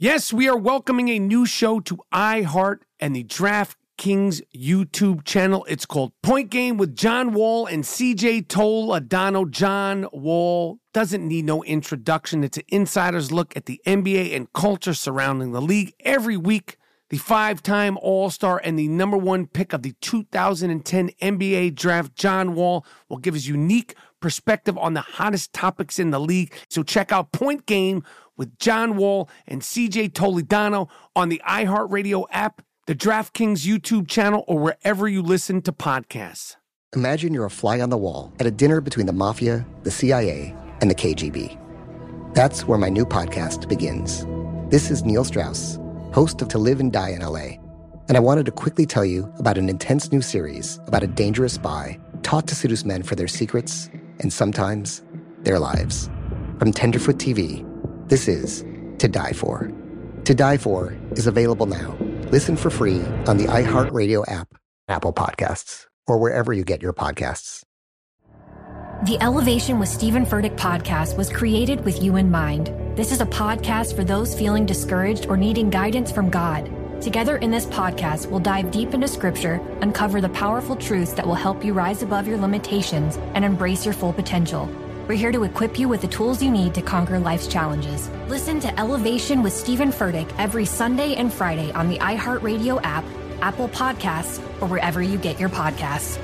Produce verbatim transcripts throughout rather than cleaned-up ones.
Yes, we are welcoming a new show to iHeart and the DraftKings YouTube channel. It's called Point Game with John Wall and C J Toledano. John Wall doesn't need no introduction. It's an insider's look at the N B A and culture surrounding the league. Every week, the five-time All-Star and the number one pick of the two thousand ten N B A draft, John Wall, will give his unique perspective on the hottest topics in the league. So check out Point Game with John Wall and C J Toledano on the iHeartRadio app, the DraftKings YouTube channel, or wherever you listen to podcasts. Imagine you're a fly on the wall at a dinner between the Mafia, the C I A, and the K G B. That's where my new podcast begins. This is Neil Strauss, host of To Live and Die in L A, and I wanted to quickly tell you about an intense new series about a dangerous spy taught to seduce men for their secrets and sometimes their lives. From Tenderfoot T V, this is To Die For. To Die For is available now. Listen for free on the iHeartRadio app, Apple Podcasts, or wherever you get your podcasts. The Elevation with Stephen Furtick podcast was created with you in mind. This is a podcast for those feeling discouraged or needing guidance from God. Together in this podcast, we'll dive deep into Scripture, uncover the powerful truths that will help you rise above your limitations and embrace your full potential. We're here to equip you with the tools you need to conquer life's challenges. Listen to Elevation with Stephen Furtick every Sunday and Friday on the iHeartRadio app, Apple Podcasts, or wherever you get your podcasts.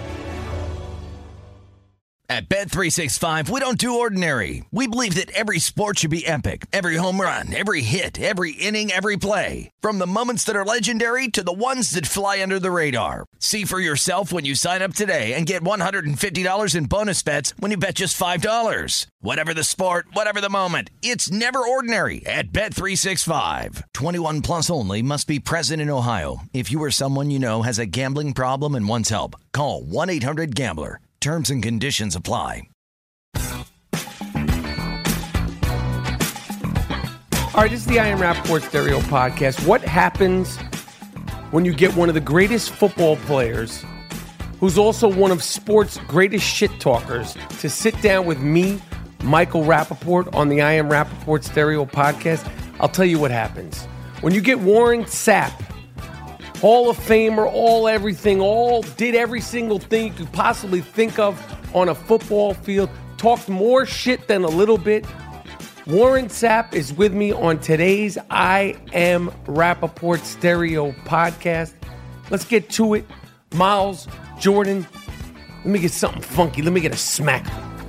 At Bet three sixty-five, we don't do ordinary. We believe that every sport should be epic. Every home run, every hit, every inning, every play. From the moments that are legendary to the ones that fly under the radar. See for yourself when you sign up today and get one hundred fifty dollars in bonus bets when you bet just five dollars. Whatever the sport, whatever the moment, it's never ordinary at Bet three sixty-five. twenty-one plus only. Must be present in Ohio. If you or someone you know has a gambling problem and wants help, call one eight hundred gambler. Terms and conditions apply. All right, this is the I Am Rappaport Stereo Podcast. What happens when you get one of the greatest football players, who's also one of sports' greatest shit talkers, to sit down with me, Michael Rappaport, on the I Am Rappaport Stereo Podcast? I'll tell you what happens. When you get Warren Sapp, Hall of Famer, all everything, all did every single thing you could possibly think of on a football field, talked more shit than a little bit. Warren Sapp is with me on today's I Am Rappaport Stereo Podcast. Let's get to it. Miles, Jordan, let me get something funky. Let me get a smack.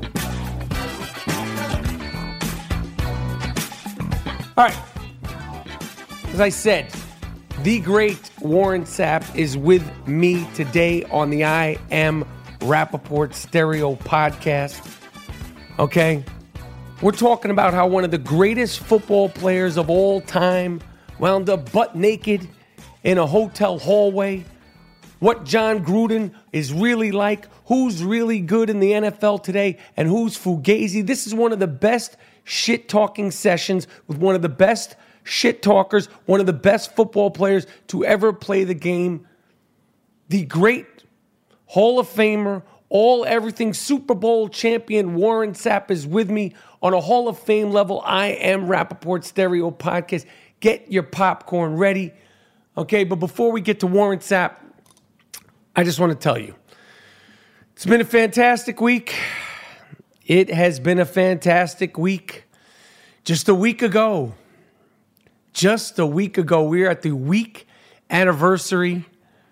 All right. As I said, the great Warren Sapp is with me today on the I Am Rappaport Stereo Podcast. Okay? We're talking about how one of the greatest football players of all time wound up butt naked in a hotel hallway, what John Gruden is really like, who's really good in the N F L today, and who's fugazi. This is one of the best shit-talking sessions with one of the best shit talkers, one of the best football players to ever play the game. The great Hall of Famer, all everything Super Bowl champion Warren Sapp is with me on a Hall of Fame level I Am Rappaport Stereo Podcast. Get your popcorn ready. Okay, but before we get to Warren Sapp, I just want to tell you, it's been a fantastic week. It has been a fantastic week. Just a week ago, Just a week ago, we are at the week anniversary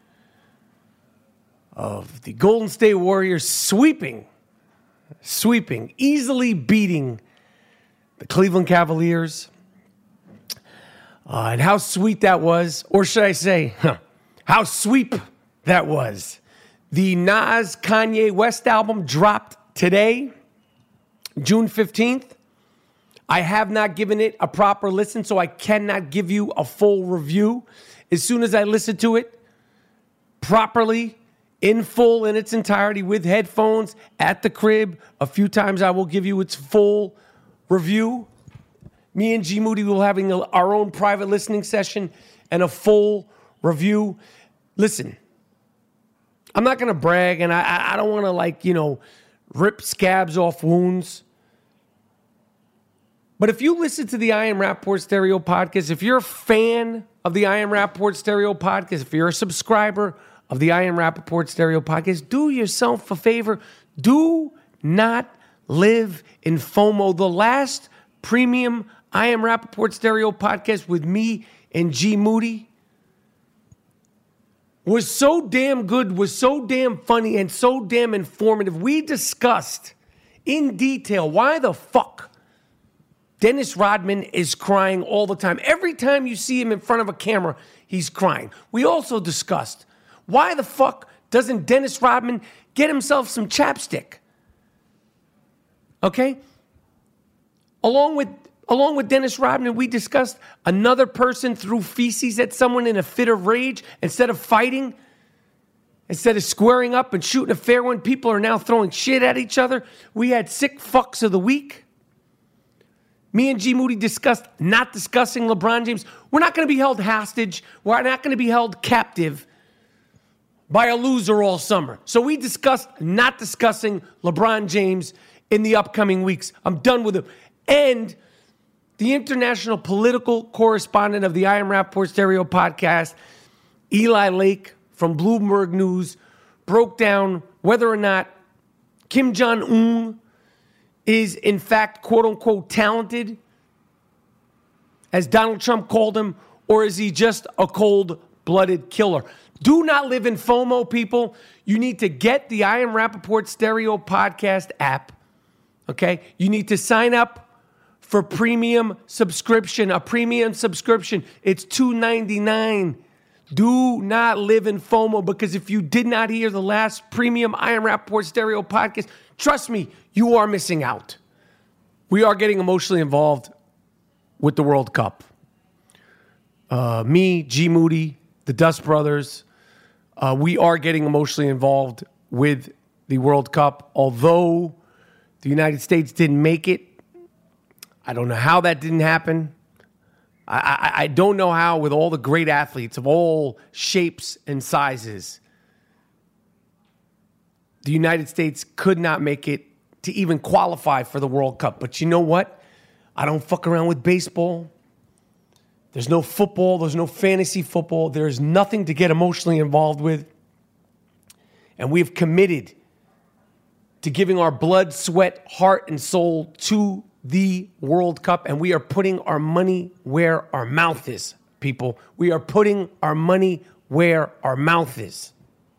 of the Golden State Warriors sweeping, sweeping, easily beating the Cleveland Cavaliers. Uh, and how sweet that was, or should I say, huh, how sweep that was. The Nas Kanye West album dropped today, June fifteenth. I have not given it a proper listen, so I cannot give you a full review. As soon as I listen to it properly, in full, in its entirety, with headphones, at the crib, a few times I will give you its full review. Me and G Moody will having a, our own private listening session and a full review. Listen, I'm not going to brag, and I, I don't want to, like, you know, rip scabs off wounds. But if you listen to the I Am Rapaport Stereo podcast, if you're a fan of the I Am Rapaport Stereo podcast, if you're a subscriber of the I Am Rapaport Stereo podcast, do yourself a favor. Do not live in FOMO. The last premium I Am Rapaport Stereo podcast with me and G Moody was so damn good, was so damn funny, and so damn informative. We discussed in detail why the fuck Dennis Rodman is crying all the time. Every time you see him in front of a camera, he's crying. We also discussed why the fuck doesn't Dennis Rodman get himself some chapstick? Okay? Along with along with Dennis Rodman, we discussed another person threw feces at someone in a fit of rage. Instead of fighting, instead of squaring up and shooting a fair one, people are now throwing shit at each other. We had sick fucks of the week. Me and G Moody discussed not discussing LeBron James. We're not going to be held hostage. We're not going to be held captive by a loser all summer. So we discussed not discussing LeBron James in the upcoming weeks. I'm done with him. And the international political correspondent of the I Am Rapaport Stereo podcast, Eli Lake from Bloomberg News, broke down whether or not Kim Jong-un is in fact, quote unquote, talented, as Donald Trump called him, or is he just a cold-blooded killer? Do not live in FOMO, people. You need to get the I Am Rapaport Stereo podcast app, okay? You need to sign up for premium subscription, a premium subscription. It's two ninety-nine. Do not live in FOMO, because if you did not hear the last premium I Am Rapaport Stereo podcast, trust me, you are missing out. We are getting emotionally involved with the World Cup. Uh, me, G Moody, the Dust Brothers, uh, we are getting emotionally involved with the World Cup. Although the United States didn't make it, I don't know how that didn't happen. I, I, I don't know how, with all the great athletes of all shapes and sizes, the United States could not make it to even qualify for the World Cup. But you know what? I don't fuck around with baseball. There's no football. There's no fantasy football. There's nothing to get emotionally involved with. And we've committed to giving our blood, sweat, heart, and soul to the World Cup. And we are putting our money where our mouth is, people. We are putting our money where our mouth is.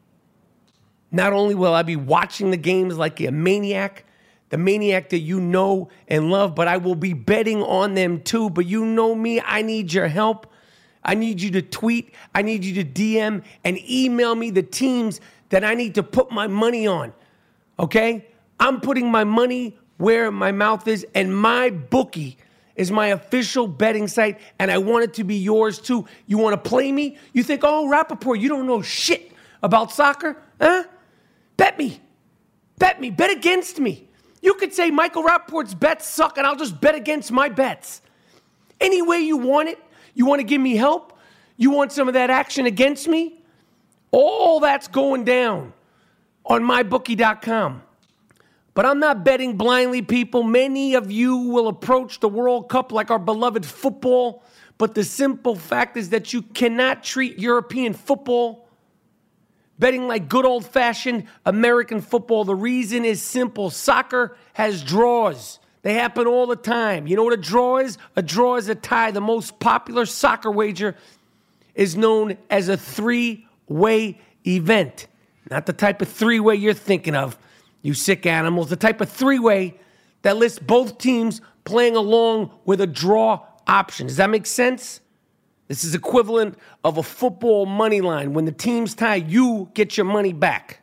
Not only will I be watching the games like a maniac, the maniac that you know and love, but I will be betting on them too. But you know me, I need your help. I need you to tweet. I need you to D M and email me the teams that I need to put my money on. Okay? I'm putting my money where my mouth is, and my bookie is my official betting site, and I want it to be yours too. You want to play me? You think, oh, Rapaport, you don't know shit about soccer? Huh? Bet me. Bet me. Bet against me. You could say Michael Rapaport's bets suck, and I'll just bet against my bets. Any way you want it. You want to give me help? You want some of that action against me? All that's going down on my bookie dot com. But I'm not betting blindly, people. Many of you will approach the World Cup like our beloved football. But the simple fact is that you cannot treat European football betting like good old-fashioned American football. The reason is simple. Soccer has draws. They happen all the time. You know what a draw is? A draw is a tie. The most popular soccer wager is known as a three-way event. Not the type of three-way you're thinking of, you sick animals. The type of three-way that lists both teams playing along with a draw option. Does that make sense? This is equivalent of a football money line. When the teams tie, you get your money back.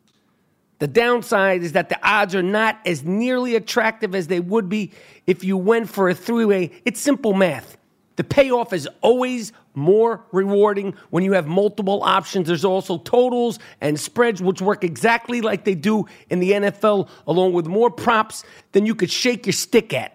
The downside is that the odds are not as nearly attractive as they would be if you went for a three-way. It's simple math. The payoff is always more rewarding when you have multiple options. There's also totals and spreads, which work exactly like they do in the N F L, along with more props than you could shake your stick at.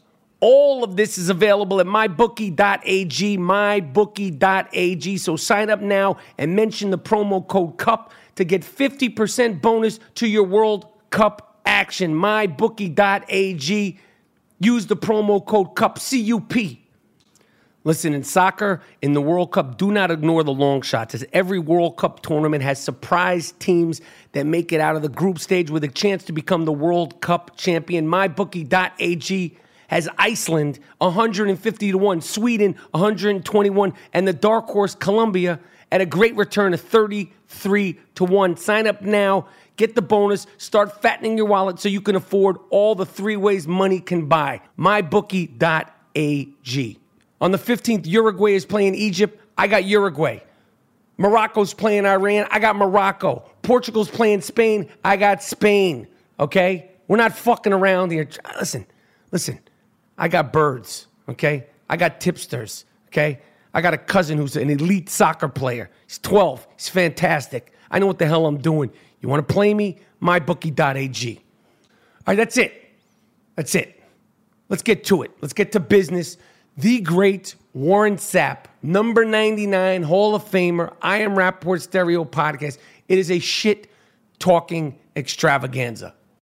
All of this is available at my bookie dot a g, my bookie dot a g. So sign up now and mention the promo code CUP to get fifty percent bonus to your World Cup action. my bookie dot a g. Use the promo code CUP, C U P. Listen, in soccer, in the World Cup, do not ignore the long shots, as every World Cup tournament has surprise teams that make it out of the group stage with a chance to become the World Cup champion. my bookie dot a g has Iceland one hundred fifty to one, Sweden one hundred twenty-one, and the dark horse Colombia at a great return of thirty-three to one. Sign up now, get the bonus, start fattening your wallet so you can afford all the three ways money can buy. my bookie dot a g. On the fifteenth, Uruguay is playing Egypt. I got Uruguay. Morocco's playing Iran. I got Morocco. Portugal's playing Spain. I got Spain. Okay? We're not fucking around here. Listen, listen. I got birds. Okay? I got tipsters. Okay? I got a cousin who's an elite soccer player. He's twelve. He's fantastic. I know what the hell I'm doing. You want to play me? my bookie dot a g. All right, that's it. That's it. Let's get to it. Let's get to business. The great Warren Sapp, number ninety-nine, Hall of Famer, I Am Rapaport Stereo Podcast. It is a shit-talking extravaganza.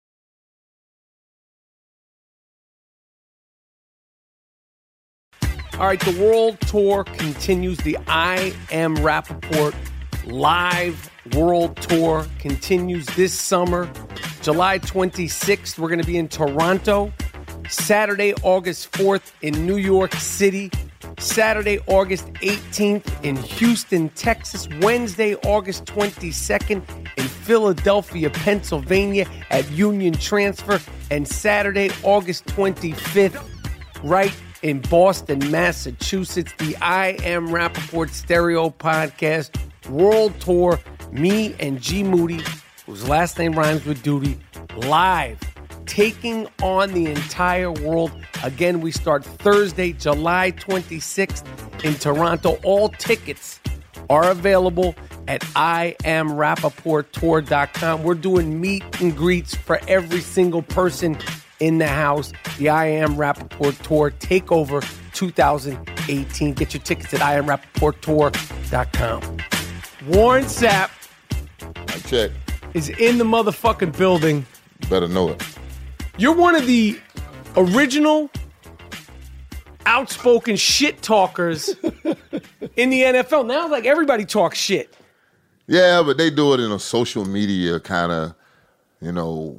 All right, the World Tour continues. The I Am Rapaport Live World Tour continues this summer. July twenty-sixth, we're going to be in Toronto. Saturday, August fourth in New York City. Saturday, August eighteenth in Houston, Texas. Wednesday, August twenty-second in Philadelphia, Pennsylvania at Union Transfer. And Saturday, August twenty-fifth, right in Boston, Massachusetts. The I Am Rapaport Stereo Podcast World Tour. Me and G Moody, whose last name rhymes with duty, live. Taking on the entire world. Again, we start Thursday, July twenty-sixth in Toronto. All tickets are available at I am rapaport tour dot com. We're doing meet and greets for every single person in the house. The I Am Rapaport Tour Takeover twenty eighteen. Get your tickets at I am rapaport tour dot com. Warren Sapp I check. is in the motherfucking building. Better know it. You're one of the original outspoken shit talkers in the N F L. Now, like, everybody talks shit. Yeah, but they do it in a social media kind of, you know,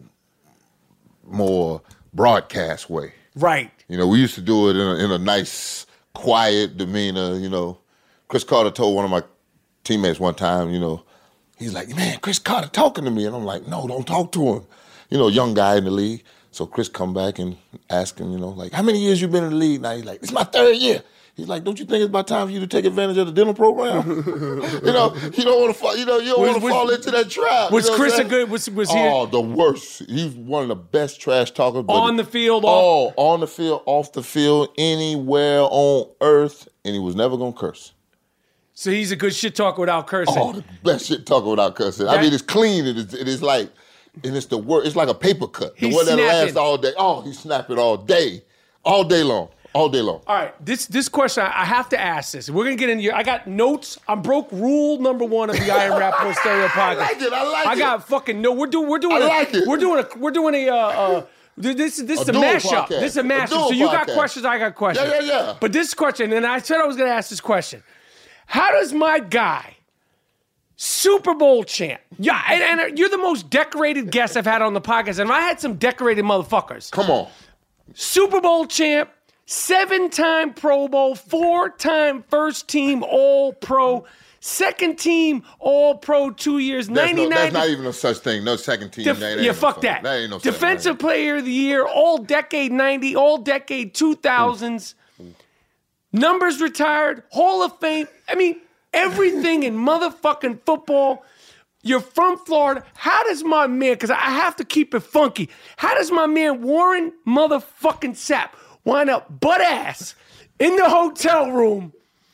more broadcast way. Right. You know, we used to do it in a, in a nice, quiet demeanor, you know. Chris Carter told one of my teammates one time, you know, he's like, man, Chris Carter talking to me. And I'm like, no, don't talk to him. You know, young guy in the league. So Chris come back and ask him, you know, like, how many years you been in the league now? He's like, it's my third year. He's like, don't you think it's about time for you to take advantage of the dental program? you know, you don't want to fall. You know, you don't want to fall into that trap. Was you know Chris a good? Was was he? Oh, the worst. He's one of the best trash talkers. But on the field, oh, off? on the field, off the field, anywhere on earth, and he was never gonna curse. So he's a good shit talker without cursing. Oh, the best shit talker without cursing. That, I mean, it's clean. It is. It is like, and it's the word. It's like a paper cut. The He's one that snapping. lasts all day. Oh, he's snapping all day, all day long. All day long. All right, this this question, I have to ask this. We're going to get into your, I got notes. I'm broke rule number one of the I Am Rapaport Stereo Podcast. I like it, I like I it. got fucking, no, we're doing, we're doing, I a, like it. we're doing a, we're doing a, uh, uh, this, this is A a, dual mashup. podcast. This is a A mashup. dual So you got podcast. questions, I got questions. Yeah, yeah, yeah. But this question, and I said I was going to ask this question. How does my guy, Super Bowl champ, yeah, and, and you're the most decorated guest I've had on the podcast, and I had some decorated motherfuckers. Come on. Super Bowl champ, seven-time Pro Bowl, four-time first-team All-Pro, second-team All-Pro two years, That's, no, ninety-nine. that's not even a such thing. No second team. Def- that ain't yeah, no fuck such- that. That ain't no such Defensive thing. Player of the Year, All-Decade ninety, All-Decade two thousands, numbers retired, Hall of Fame. I mean, everything in motherfucking football. You're from Florida. How does my man, because I have to keep it funky, how does my man Warren motherfucking Sapp wind up butt ass in the hotel room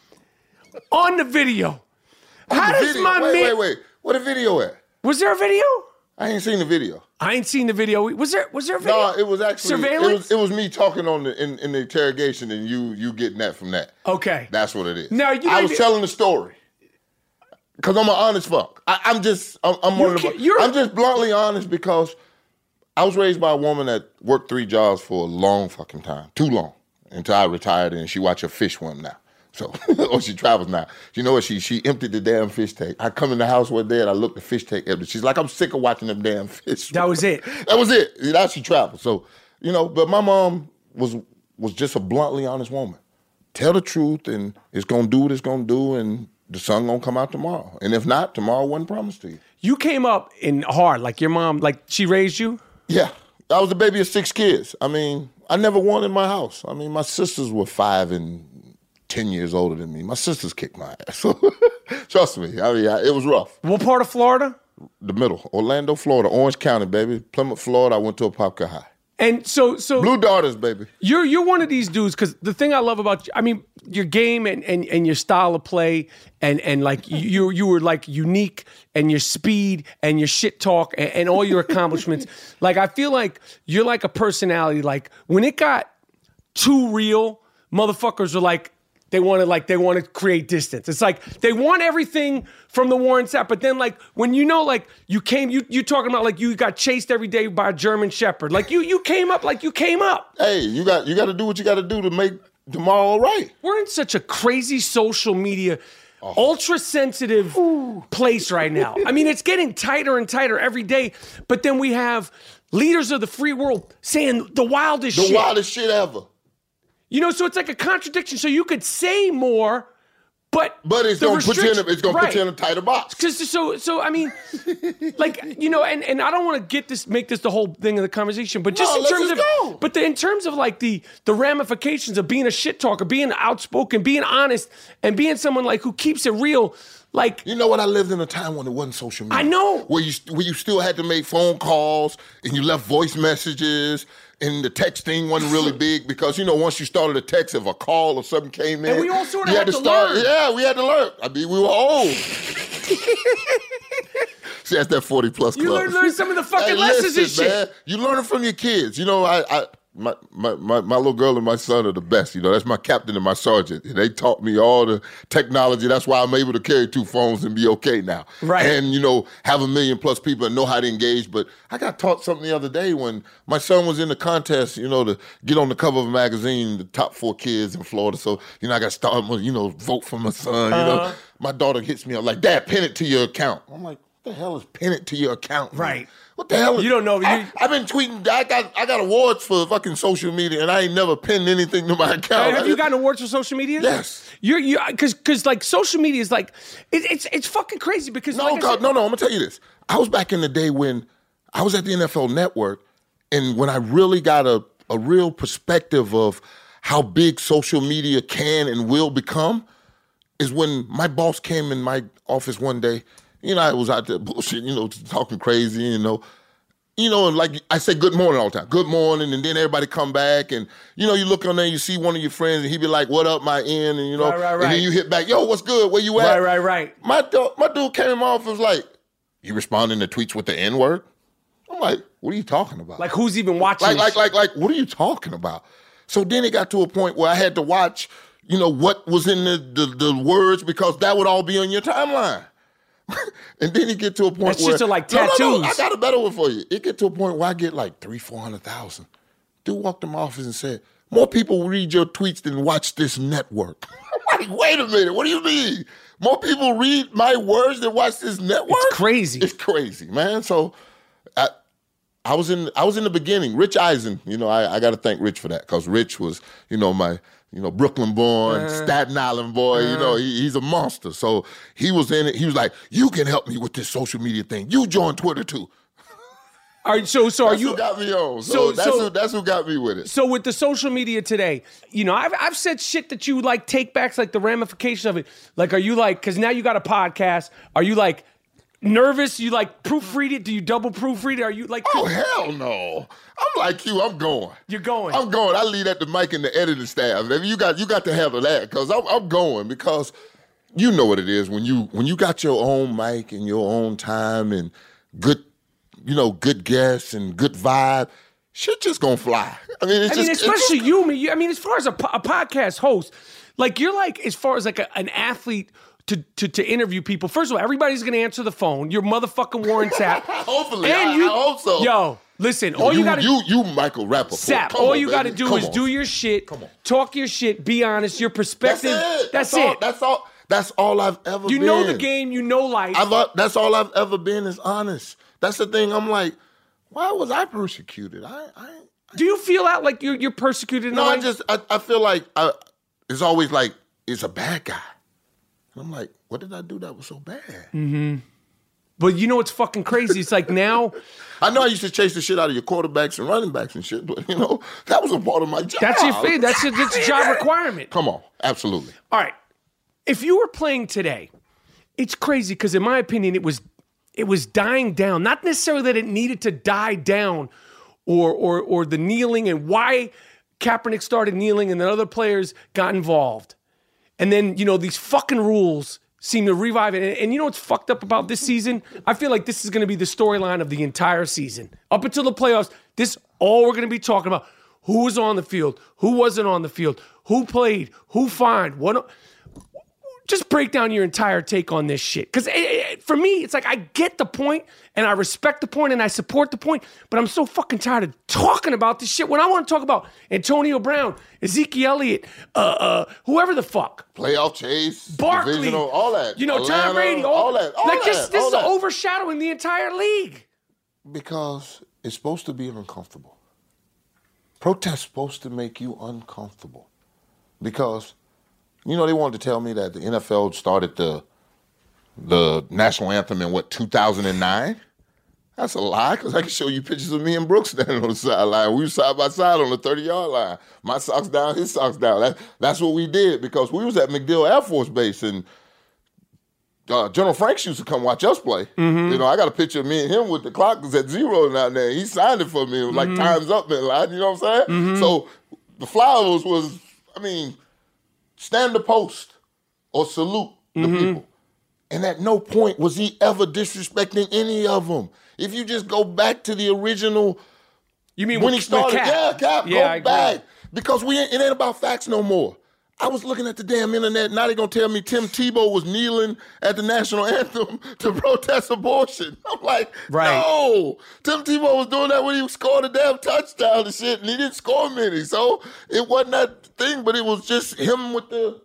on the video? How The does video. my wait, man... wait, wait. What a video at? Was there a video? I ain't seen the video. I ain't seen the video. Was there Was there a video? No, it was actually Surveillance? It was, it was me talking on the in, in the interrogation, and you you getting that from that. Okay. That's what it is. Now, you I may was be- telling the story because I'm an honest fuck. I, I'm just I'm, I'm You one of the, can't- you're- I'm just bluntly honest because I was raised by a woman that worked three jobs for a long fucking time, too long, until I retired and she watch her fish swim now. So, or she travels now. You know what? She she emptied the damn fish tank. I come in the house one day and I look the fish tank empty. She's like, I'm sick of watching them damn fish. That was it. That was it. Now she travels. So, you know, but my mom was was just a bluntly honest woman. Tell the truth and it's gonna do what it's gonna do and the sun gonna come out tomorrow. And if not, tomorrow wasn't promised to you. You came up in hard, like your mom, like she raised you? Yeah. I was the baby of six kids. I mean, I never won in my house. I mean, my sisters were five and ten years older than me. My sisters kicked my ass. So, trust me. I mean, I, it was rough. What part of Florida? The middle. Orlando, Florida. Orange County, baby. Plymouth, Florida. I went to a Popka High. And so, so Blue Daughters, baby. You're you're one of these dudes, because the thing I love about you, I mean, your game and, and, and your style of play and, and like you you were like unique, and your speed and your shit talk and, and all your accomplishments. Like, I feel like you're like a personality. Like, when it got too real, motherfuckers are like, They want to like they want to create distance. It's like they want everything from the Warren Sapp, but then like when you know like you came you you talking about like you got chased every day by a German Shepherd. Like you you came up like you came up. Hey, you got you got to do what you got to do to make tomorrow all right. We're in such a crazy social media, oh. ultra sensitive Ooh. place right now. I mean, it's getting tighter and tighter every day. But then we have leaders of the free world saying the wildest the shit. The wildest shit ever. You know, so it's like a contradiction. So you could say more, but but it's gonna put you in a, it's gonna right. put you in a tighter box. Because so so I mean, like you know, and, and I don't want to get this make this the whole thing of the conversation, but just no, in let's terms just of go. but the, in terms of like the the ramifications of being a shit talker, being outspoken, being honest, and being someone like who keeps it real. Like, you know what? I lived in a time when it wasn't social media. I know. Where you where you still had to make phone calls and you left voice messages. And the texting wasn't really big because, you know, once you started a text, if a call or something came in, and we all sort of you had, had to, to start. learn. Yeah, we had to learn. I mean, we were old. See, that's that forty plus club. You learned learn some of the fucking hey, lessons listen, and man, shit. You learn it from your kids. You know, I, I my, my my my little girl and my son are the best. You know, that's my captain and my sergeant. And they taught me all the technology. That's why I'm able to carry two phones and be okay now. Right. And, you know, have a million plus people and know how to engage. But I got taught something the other day when my son was in the contest, you know, to get on the cover of a magazine, the top four kids in Florida. So, you know, I got to start, you know, vote for my son. You uh-huh. know, my daughter hits me up like, Dad, pin it to your account. I'm like, what the hell is pin it to your account? Man? Right. What the hell? Is, you don't know. I, I've been tweeting. I got I got awards for fucking social media, and I ain't never pinned anything to my account. Have you gotten awards for social media? Yes. You're you because because like social media is like it, it's it's fucking crazy because no, like God, said, no, no. I'm gonna tell you this. I was back in the day when I was at the N F L Network, and when I really got a a real perspective of how big social media can and will become, is when my boss came in my office one day. You know, I was out there bullshit, you know, talking crazy, you know. You know, like I say good morning all the time. Good morning, and then everybody come back, and, you know, you look on there, you see one of your friends, and he be like, what up, my end, and, you know, right, right, right. and then you hit back, yo, what's good, where you at? Right, right, right. My, du- my dude came in my office was like, you responding to tweets with the N-word? I'm like, what are you talking about? Like, who's even watching Like, like, like, like, what are you talking about? So then it got to a point where I had to watch, you know, what was in the, the, the words, because that would all be on your timeline. And then you get to a point That's where just like no, tattoos. No, no, I got a better one for you. It get to a point where I get like three, four hundred thousand. Dude walked in my office and said, "More people read your tweets than watch this network." I'm like, wait a minute, what do you mean? More people read my words than watch this network? It's crazy. It's crazy, man. So I, I was in, I was in the beginning. Rich Eisen, you know, I, I got to thank Rich for that because Rich was, you know, my. You know, Brooklyn born, uh, Staten Island boy, uh, you know, he, he's a monster. So he was in it. He was like, you can help me with this social media thing. You join Twitter too. All right, so so that's are you who got me on. So, so that's, so, who, that's who got me with it. So with the social media today, you know, I've I've said shit that you like take backs, like the ramification of it. Like, are you like, because now you got a podcast, are you like nervous? You like proofread it? Do you double proofread it? Are you like? Oh, hell no. I'm like you. I'm going. You're going. I'm going. I leave that to Mike and the editing staff. You got you got to handle that because I'm, I'm going because you know what it is when you when you got your own mic and your own time and good, you know, good guests and good vibe. Shit just gonna fly. I mean, it's I mean, just, especially it's just, you, man. You, I mean, as far as a, a podcast host, like you're like as far as like a, an athlete. To, to to interview people. First of all, everybody's gonna answer the phone. You're motherfucking Warren Sapp. Hopefully, and I, you, I hope so. Yo, Listen, Yo, all you, you got to you you Michael Rappaport. Sap, Come all on, you got to baby. do Come is on. do your shit. Come on. Talk your shit. Be honest. Your perspective. That's it. That's, That's all, it. That's all. That's all I've ever you been. know the game. You know life. I've, uh, that's all I've ever been is honest. That's the thing. I'm like, why was I persecuted? I, I do you feel out like you're you're persecuted? No, in a I way? just I, I feel like I, it's always like it's a bad guy. And I'm like, what did I do that was so bad? Mm-hmm. But you know what's fucking crazy? It's like now. I know I used to chase the shit out of your quarterbacks and running backs and shit, but you know that was a part of my job. That's your thing. That's a, that's a job requirement. Come on, absolutely. All right, if you were playing today, it's crazy because in my opinion, it was it was dying down. Not necessarily that it needed to die down, or or or the kneeling and why Kaepernick started kneeling and then other players got involved, and then you know these fucking rules seem to revive it. And, and you know what's fucked up about this season? I feel like this is going to be the storyline of the entire season. Up until the playoffs, this all we're going to be talking about. Who was on the field? Who wasn't on the field? Who played? Who fined? What? Just break down your entire take on this shit. Because for me, it's like I get the point, and I respect the point, and I support the point, but I'm so fucking tired of talking about this shit when I want to talk about Antonio Brown, Ezekiel Elliott, uh, uh, whoever the fuck. Playoff chase, Barkley, divisional, all that. You know, Atlanta, Tom Brady, all, all that. All like that, this, this all is that. overshadowing the entire league. Because it's supposed to be uncomfortable. Protest's supposed to make you uncomfortable. Because, you know, they wanted to tell me that the N F L started the the national anthem in, what, two thousand nine? That's a lie, because I can show you pictures of me and Brooks standing on the sideline. We were side by side on the thirty-yard line. My socks down, his socks down. That, that's what we did, because we was at MacDill Air Force Base, and uh, General Franks used to come watch us play. Mm-hmm. You know, I got a picture of me and him with the clock was at zero down there. He signed it for me. It was like, mm-hmm. time's up, man. Like, you know what I'm saying? Mm-hmm. So the flowers was, I mean, stand the post or salute the mm-hmm. people. And at no point was he ever disrespecting any of them. If you just go back to the original, you mean when with, he started, Cap. yeah, Cap, yeah, go I back. agree. Because we ain't, it ain't about facts no more. I was looking at the damn internet, now they gonna tell me Tim Tebow was kneeling at the national anthem to protest abortion. I'm like, right. no. Tim Tebow was doing that when he scored a damn touchdown and shit, and he didn't score many. So it wasn't that thing, but it was just him with the,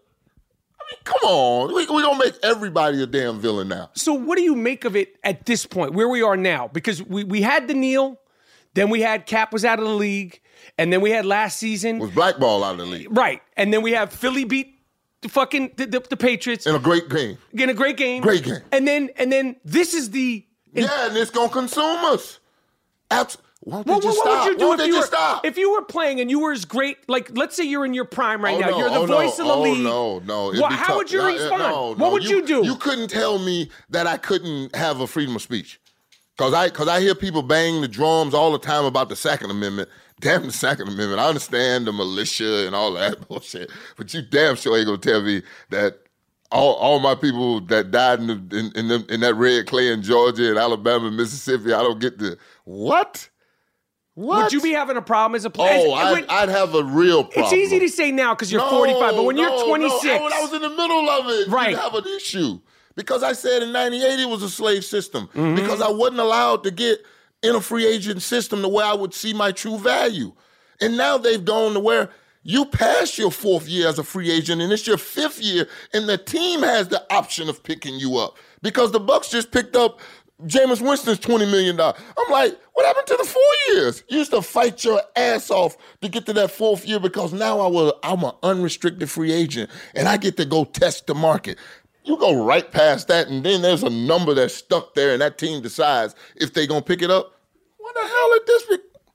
I mean, come on. We, we gonna make everybody a damn villain now. So what do you make of it at this point, where we are now? Because we, we had the kneel, then we had Cap was out of the league, and then we had last season. Was blackball out of the league. Right. And then we have Philly beat the fucking the, the, the Patriots. In a great game. In a great game. Great game. And then and then this is the in, Yeah, and it's gonna consume us. Abs- Why don't well, they just what stop? would you do Why if don't you they were just stop? if you were playing and you were as great, like let's say you're in your prime right oh, now. No, You're the oh, voice no, of the oh, league. no, no. Well, how tough. would you no, respond? No, no, what would you, you do? You couldn't tell me that I couldn't have a freedom of speech. Cause I cause I hear people bang the drums all the time about the Second Amendment. Damn the Second Amendment. I understand the militia and all that bullshit, but you damn sure ain't gonna tell me that all all my people that died in the, in in, the, in that red clay in Georgia and Alabama and Mississippi, I don't get the what? What? Would you be having a problem as a player? Oh, I'd, I'd have a real problem. It's easy to say now because you're no, forty-five, but when no, you're twenty-six. No, when I was in the middle of it, right. you'd have an issue. Because I said in ninety-eight it was a slave system. Mm-hmm. Because I wasn't allowed to get in a free agent system the way I would see my true value. And now they've gone to where you pass your fourth year as a free agent and it's your fifth year and the team has the option of picking you up. Because the Bucs just picked up Jameis Winston's twenty million dollars. I'm like, what happened to the four years? You used to fight your ass off to get to that fourth year because now I will, I'm an unrestricted free agent and I get to go test the market. You go right past that, and then there's a number that's stuck there, and that team decides if they're going to pick it up. What the hell is this?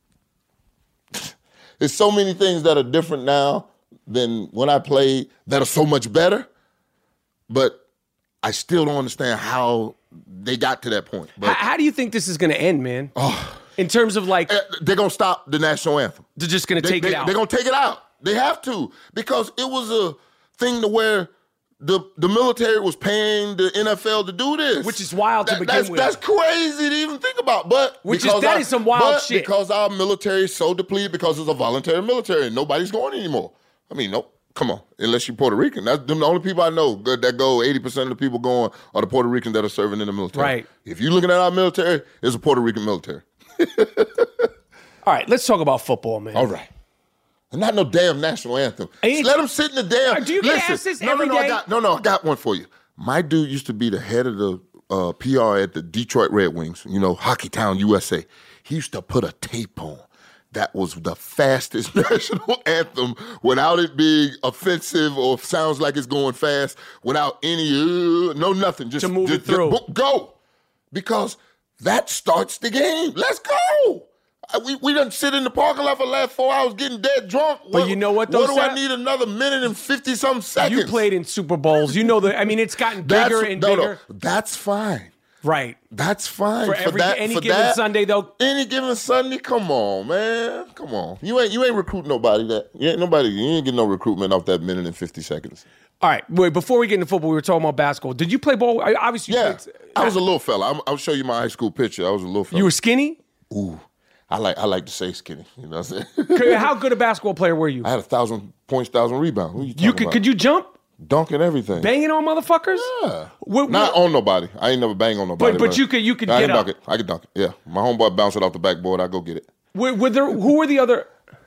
Be- There's so many things that are different now than when I played that are so much better, but I still don't understand how they got to that point. But how, how do you think this is going to end, man? Oh, in terms of like... They're going to stop the national anthem. They're just going to take they, it out. They're going to take it out. They have to, because it was a thing to where The the military was paying the N F L to do this, which is wild to that, begin that's, with. That's crazy to even think about. But which is that our, is some wild but shit. Because our military is so depleted, because it's a voluntary military, and nobody's going anymore. I mean, no, come on, unless you're Puerto Rican. That's them the only people I know that go. Eighty percent of the people going are the Puerto Ricans that are serving in the military. Right. If you're looking at our military, it's a Puerto Rican military. All right, let's talk about football, man. All right. And not no damn national anthem. Ain't- Let them sit in the damn. Do you get Listen, asked this no, every no, no, day? I got, no, no, I got one for you. My dude used to be the head of the uh, P R at the Detroit Red Wings, you know, Hockey Town, U S A. He used to put a tape on that was the fastest national anthem without it being offensive or sounds like it's going fast, without any, uh, no nothing. Just To move just, it through. Just go. Because that starts the game. Let's go. We we done sit in the parking lot for the last four hours getting dead drunk. But you know what, though, What do Seth? I need another minute and fifty-something seconds? You played in Super Bowls. You know the. I mean, it's gotten That's, bigger and no, bigger. No, that's fine. Right. That's fine. For every that, any for given that, Sunday, though. Any given Sunday, come on, man. Come on. You ain't you ain't recruit nobody that. You ain't nobody. You ain't getting no recruitment off that minute and fifty seconds. All right. Wait. Before we get into football, we were talking about basketball. Did you play ball? I- Obviously, you Yeah, played, I was a little fella. I'm, I'll show you my high school picture. I was a little fella. You were skinny. Ooh, I like I like to say skinny. You know what I'm saying? How good a basketball player were you? I had a thousand points, thousand rebounds. Who you talking You could. about? Could you jump? Dunking everything. Banging on motherfuckers? Yeah. What- Not what- on nobody. I ain't never bang on nobody. But- but you could- you could I get can up. dunk it. I can dunk it. Yeah. My homeboy bounce it off the backboard. I go get it. Were, were there? Who were the other?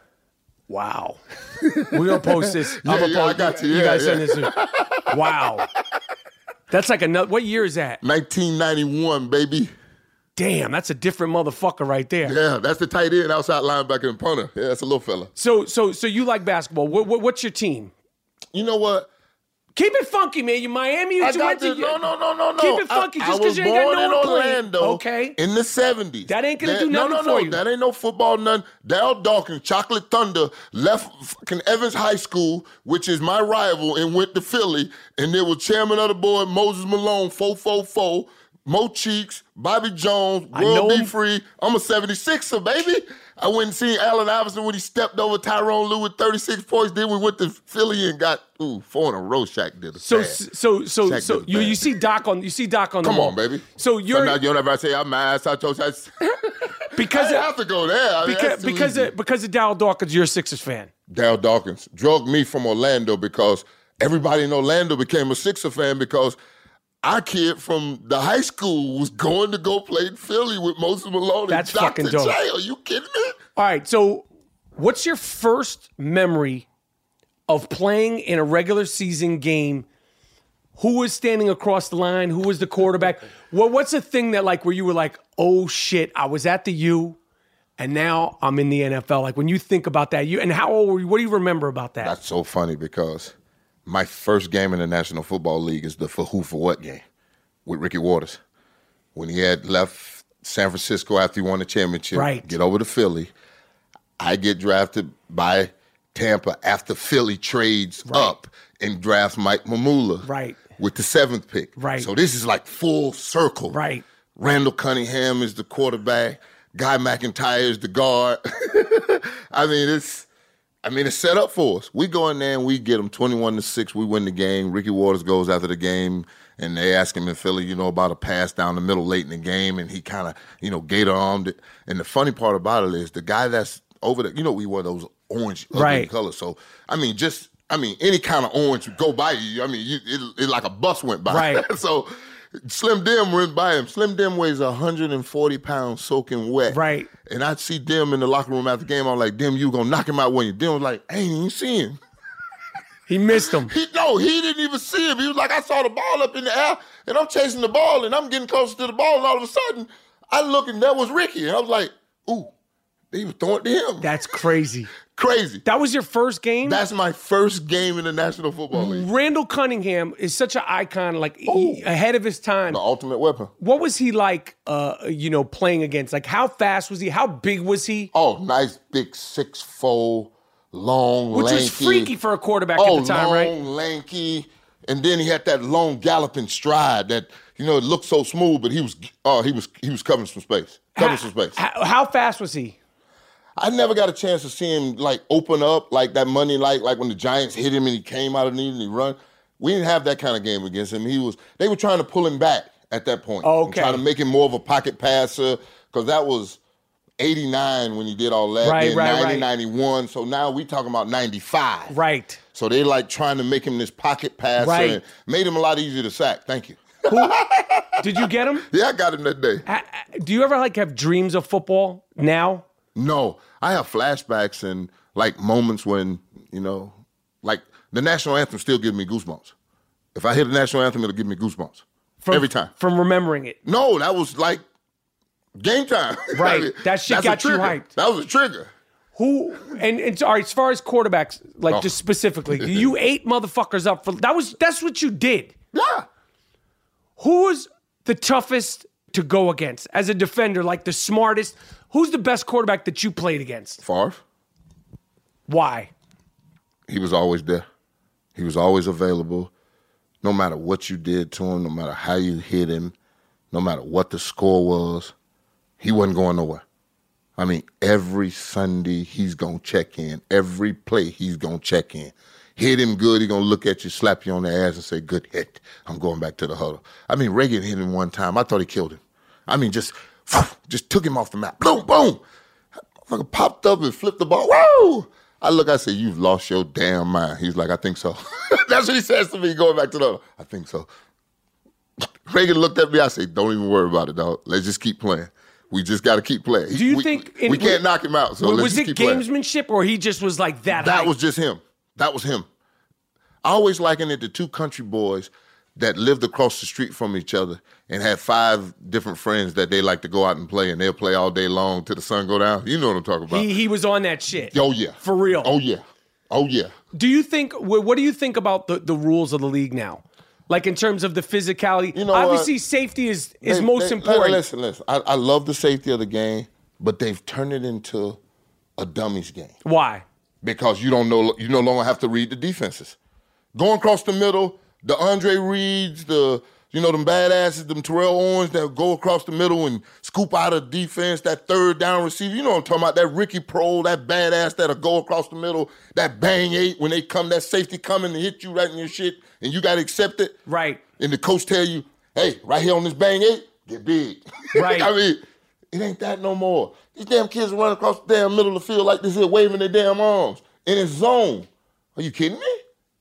Wow. We're gonna post this. Yeah, I'm gonna yeah, I post, got you. You Yeah, guys yeah. send this. To, wow. That's like another. What year is that? nineteen ninety-one, baby. Damn, that's a different motherfucker right there. Yeah, that's the tight end, outside linebacker, and punter. Yeah, that's a little fella. So, so, so you like basketball? What, what, what's your team? You know what? Keep it funky, man. You Miami. You I went got to, this. No, no, no, no, no. Keep it funky. I, Just I was because you ain't got born no in one playing. Orlando. Okay. In the seventies. That ain't gonna That- do nothing no, no, for no, you. That ain't no football, none. Darryl Dawkins, Chocolate Thunder, left fucking Evans High School, which is my rival, and went to Philly. And there was chairman of the board, Moses Malone, four four four, Mo Cheeks, Bobby Jones, I know World Be him. Free. I'm a seventy-sixer, baby. I went and seen Allen Iverson when he stepped over Tyrone Lue with thirty-six points. Then we went to Philly and got ooh four in a row. Shaq did a So, sad. so, so, Shaq so did you bad. you see Doc on you see Doc on the Come wall. on, baby. So you're now you don't ever say I'm mad. I told you I because didn't of, have to go there. I mean, because that's too because easy. of, because of Darryl Dawkins, you're a Sixers fan. Darryl Dawkins drugged me from Orlando because everybody in Orlando became a Sixer fan because our kid from the high school was going to go play in Philly with Moses Malone. That's and Doctor fucking dope. J. Are you kidding me? All right. So, what's your first memory of playing in a regular season game? Who was standing across the line? Who was the quarterback? What What's the thing that like where you were like, oh shit, I was at the U, and now I'm in the N F L. Like when you think about that, you and how old were you? What do you remember about that? That's so funny because my first game in the National Football League is the For Who For What game with Ricky Waters. When he had left San Francisco after he won the championship, Right. get over to Philly. I get drafted by Tampa after Philly trades up and drafts Mike Mamula Right. with the seventh pick. Right. So this is like full circle. Right. Randall Cunningham is the quarterback. Guy McIntyre is the guard. I mean, it's I mean, it's set up for us. We go in there and we get them twenty-one to six. We win the game. Ricky Waters goes after the game, and they ask him in Philly, you know, about a pass down the middle late in the game, and he kind of, you know, gator-armed it. And the funny part about it is the guy that's over there, you know, we wore those orange ugly Right. colors. So, I mean, just, I mean, any kind of orange would go by you. I mean, you, it, it like a bus went by. Right. So Slim Dim went by him. Slim Dim weighs one hundred forty pounds soaking wet. Right. And I'd see Dim in the locker room after the game. I'm like, Dim, you gonna knock him out when you? Dim was like, I ain't even see him. He missed him. He no, he didn't even see him. He was like, I saw the ball up in the air, and I'm chasing the ball, and I'm getting closer to the ball, and all of a sudden, I look, and that was Ricky. And I was like, ooh, he was throwing it to him. That's crazy. Crazy. That was your first game? That's my first game in the National Football League. Randall Cunningham is such an icon, like he- ahead of his time. The ultimate weapon. What was he like, uh, you know, playing against? Like, how fast was he? How big was he? Oh, nice, big, six four, long, Which lanky. was freaky for a quarterback oh, at the time, long, right? lanky. And then he had that long galloping stride that, you know, it looked so smooth, but he was, oh, he was, he was covering some space. Covering some space. How, how fast was he? I never got a chance to see him like open up like that Monday night, like when the Giants hit him and he came out of the knee and he run. We didn't have that kind of game against him. He was they were trying to pull him back at that point. Okay. And trying to make him more of a pocket passer because that was eighty-nine when he did all that. Right, then right, ninety, right. ninety-one. So now we talking about ninety-five. Right. So they like trying to make him this pocket passer Right. and made him a lot easier to sack. Thank you. Did you get him? Yeah, I got him that day. Uh, Do you ever like have dreams of football now? No, I have flashbacks and like moments when, you know, like the national anthem still gives me goosebumps. If I hear the national anthem, it'll give me goosebumps. From, every time. From remembering it. No, that was like game time. Right. I mean, that shit got you hyped. That was a trigger. Who, and, and sorry, as far as quarterbacks, like Oh. just specifically, you ate motherfuckers up for, that was, that's what you did. Yeah. Who was the toughest to go against as a defender, like the smartest? Who's the best quarterback that you played against? Favre. Why? He was always there. He was always available. No matter what you did to him, no matter how you hit him, no matter what the score was, he wasn't going nowhere. I mean, every Sunday he's going to check in. Every play he's going to check in. Hit him good, he's going to look at you, slap you on the ass and say, good hit. I'm going back to the huddle. I mean, Reagan hit him one time. I thought he killed him. I mean, just just took him off the map. Boom, boom. Motherfucker popped up and flipped the ball. Woo! I look, I said, you've lost your damn mind. He's like, I think so. That's what he says to me going back to the huddle. I think so. Reagan looked at me. I said, don't even worry about it, dog. Let's just keep playing. We just got to keep playing. Do you we, think... We, in, we can't knock him out, so let's was just it keep playing. gamesmanship or he just was like that? That hype? was just him. That was him. I always liken it to two country boys that lived across the street from each other and had five different friends that they like to go out and play, and they'll play all day long till the sun go down. You know what I'm talking about. He, he was on that shit. Oh, yeah. For real. Oh, yeah. Oh, yeah. Do you think, what do you think about the, the rules of the league now? Like in terms of the physicality? You know Obviously, what? safety is, is They- most they- important. Listen, listen. I, I love the safety of the game, but they've turned it into a dummies game. Why? Because you don't know, you no longer have to read the defenses. Going across the middle, the Andre Reeds, the, you know, them badasses, them Terrell Owens that go across the middle and scoop out of defense, that third down receiver. You know what I'm talking about, that Ricky Prohl, that badass that'll go across the middle, that bang eight when they come, that safety coming to hit you right in your shit, and you got to accept it. Right. And the coach tell you, hey, right here on this bang eight, get big. Right. I mean, it ain't that no more. These damn kids run across the damn middle of the field like this here, waving their damn arms in his zone. Are you kidding me?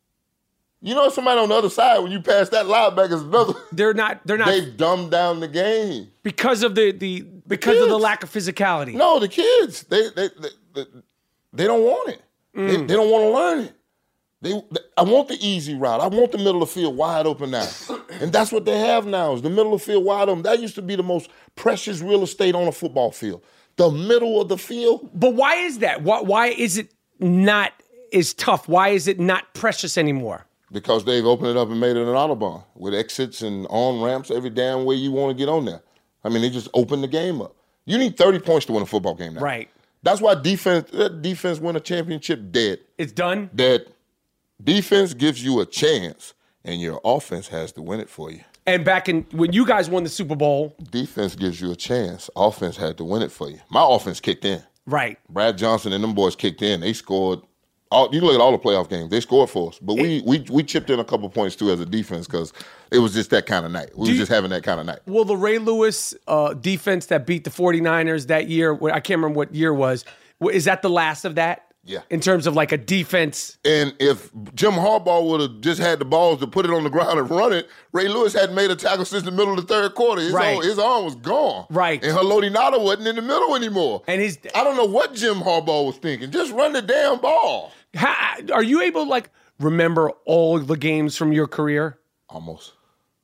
You know somebody on the other side when you pass that linebacker's another. They're not. They're not. They've dumbed down the game because of the the because kids. of the lack of physicality. No, the kids they they they, they, they don't want it. Mm. They, they don't want to learn it. They, they I want the easy route. I want the middle of the field wide open now, and that's what they have now is the middle of the field wide open. That used to be the most precious real estate on a football field. The middle of the field. But why is that? Why why is it not as tough? Why is it not precious anymore? Because they've opened it up and made it an Autobahn with exits and on-ramps every damn way you want to get on there. I mean, they just opened the game up. You need thirty points to win a football game now. Right. That's why defense that defense win a championship dead. It's done? Dead. Defense gives you a chance, and your offense has to win it for you. And back in when you guys won the Super Bowl. Defense gives you a chance. Offense had to win it for you. My offense kicked in. Right. Brad Johnson and them boys kicked in. They scored. All, you look at all the playoff games, they scored for us. But we we we chipped in a couple points, too, as a defense because it was just that kind of night. We were you, just having that kind of night. Well, the Ray Lewis uh, defense that beat the 49ers that year, I can't remember what year it was, is that the last of that? Yeah. In terms of like a defense. And if Jim Harbaugh would have just had the balls to put it on the ground and run it, Ray Lewis hadn't made a tackle since the middle of the third quarter. His, Right. arm, his arm was gone. Right. And Haloti Ngata wasn't in the middle anymore. And his, I don't know what Jim Harbaugh was thinking. Just run the damn ball. how, are you able to like remember all the games from your career? Almost.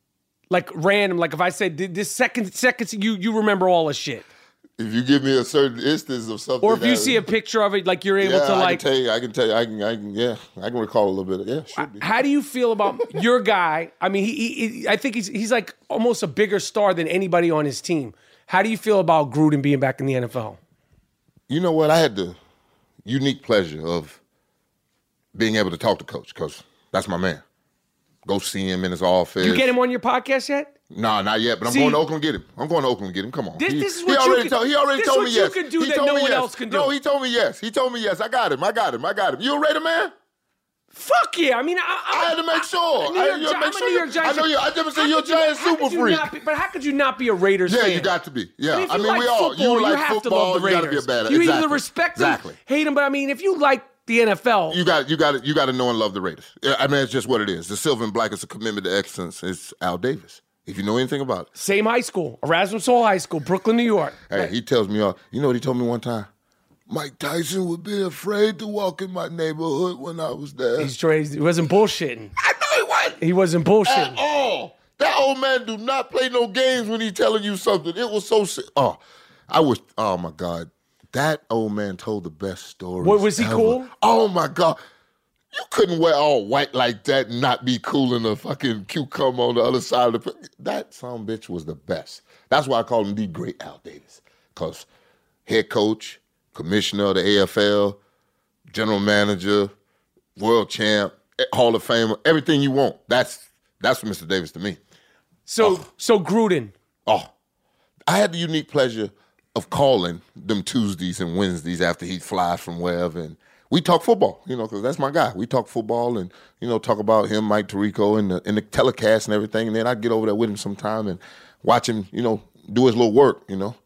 Like random, like if I said this second, second, you you remember all the shit. If you give me a certain instance of something, Or if you that- see a picture of it, like you're able yeah, to I like. can tell you, I can tell you, I can, I can, yeah, I can recall a little bit. Of, yeah, should be. How do you feel about your guy? I mean, he, he, he, I think he's he's like almost a bigger star than anybody on his team. How do you feel about Gruden being back in the N F L? You know what? I had the unique pleasure of being able to talk to Coach because that's my man. Go see him in his office. You get him on your podcast yet? No, not yet, but I'm See- going to Oakland get him. I'm going to Oakland get him. Come on. This- he, this is he what you already can- told, he already this is told what me you yes. can do he that told no me one yes. else can do. No, he told me yes. He told me yes. I got him. I got him. I got him. You a Raider man? Fuck yeah! I mean, I, I had to make sure. I'm a New I- York, you Gi- make I'm sure a New you- York Giants. I know you- I never said How you're a could you- Giants how super could you freak. not be- but how could you not be a Raiders Yeah, fan? you got to be. Yeah, I mean, if I you mean like we all. football, you like have football. to love the you got to Raiders. be a badass. You exactly. either respect them, exactly. hate them, but I mean, if you like the N F L, You got you got to you got to know and love the Raiders. I mean, it's just what it is. The silver and black is a commitment to excellence. It's Al Davis. If you know anything about it. same high school, Erasmus Hall High School, Brooklyn, New York. Hey, he tells me all. You know what he told me one time? Mike Tyson would be afraid to walk in my neighborhood when I was there. He's crazy. He wasn't bullshitting. I know he wasn't. He wasn't bullshitting. At all. That old man do not play no games when he's telling you something. It was so sick. Oh, I was, oh my God. That old man told the best stories. What, was he ever. cool? Oh my God. You couldn't wear all white like that and not be cool in a fucking cucumber on the other side of the... That son bitch was the best. That's why I call him the great Al Davis. Because head coach, commissioner of the A F L, general manager, world champ, Hall of Famer, everything you want. That's that's Mister Davis to me. So, oh. so Gruden. Oh, I had the unique pleasure of calling them Tuesdays and Wednesdays after he'd fly from wherever, and we talk football, you know, because that's my guy. We talk football and, you know, talk about him, Mike Tirico, and the, and the telecast and everything, and then I'd get over there with him sometime and watch him, you know, do his little work, you know.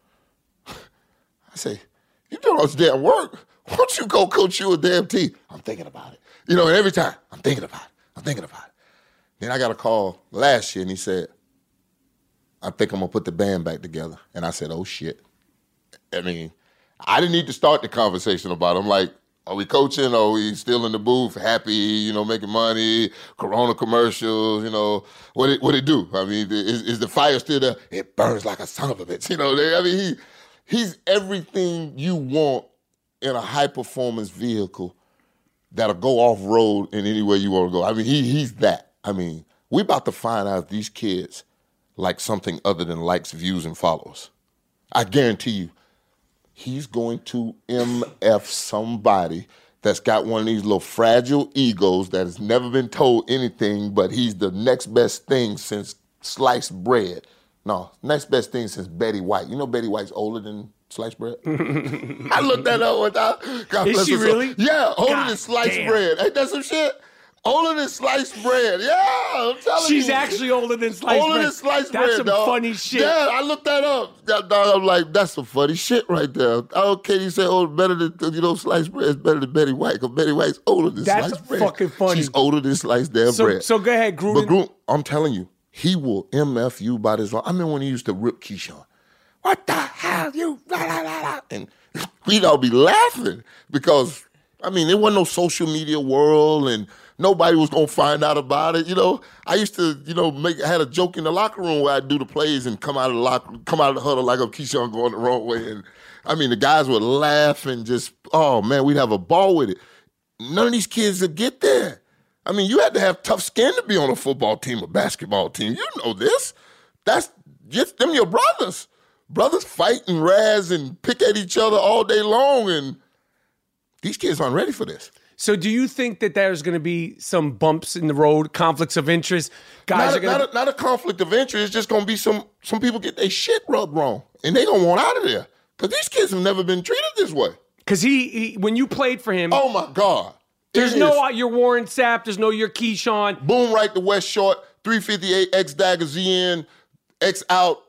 I say, you doing all this damn work. Why don't you go coach you a damn team? I'm thinking about it. You know, and every time, I'm thinking about it. I'm thinking about it. Then I got a call last year, and he said, I think I'm going to put the band back together. And I said, oh, shit. I mean, I didn't need to start the conversation about it. I'm like, are we coaching? Are we still in the booth, happy, you know, making money, Corona commercials, you know, what it, what it do? I mean, is, is the fire still there? It burns like a son of a bitch. You know, they, I mean, he he's everything you want in a high-performance vehicle that'll go off-road in any way you want to go. I mean, he he's that. I mean, we about to find out if these kids like something other than likes, views, and follows. I guarantee you, he's going to M F somebody that's got one of these little fragile egos that has never been told anything, but he's the next best thing since sliced bread. No, next best thing since Betty White. You know Betty White's older than sliced bread? I looked that up one time. God Is bless she her soul. really? Yeah, older God than sliced damn. bread. Ain't that some shit? Older than sliced bread. Yeah, I'm telling She's you. actually older than sliced Older bread. than sliced That's bread, some dog. funny shit. Yeah, I looked that up. That, dog, I'm like, that's some funny shit right there. Oh, can you say, oh, better than, you know, sliced bread is better than Betty White, because Betty White's older than That's sliced bread. fucking funny. She's older than sliced damn So, bread. so go ahead, Gruden. But Gruden, I'm telling you, he will M F you by this long. I remember when he used to rip Keyshawn. What the hell, you, blah, blah, blah, blah. And we'd all be laughing because, I mean, there wasn't no social media world and nobody was going to find out about it. You know, I used to, you know, make, I had a joke in the locker room where I'd do the plays and come out of the locker, come out of the huddle like, oh, Keyshawn going the wrong way. And I mean, the guys would laugh and just, oh man, we'd have a ball with it. None of these kids would get there. I mean, you had to have tough skin to be on a football team or basketball team. You know this. That's just them your brothers. Brothers fight and razz and pick at each other all day long, and these kids aren't ready for this. So do you think that there's going to be some bumps in the road, conflicts of interest? Guys Not are a, going not, a, not a conflict of interest. It's just going to be some some people get their shit rubbed wrong, and they going to want out of there because these kids have never been treated this way. Because he, he, when you played for him, Oh, my God. there's It no is your Warren Sapp, there's no your Keyshawn. boom right to West Short, three fifty-eight, X dagger Z in, X out,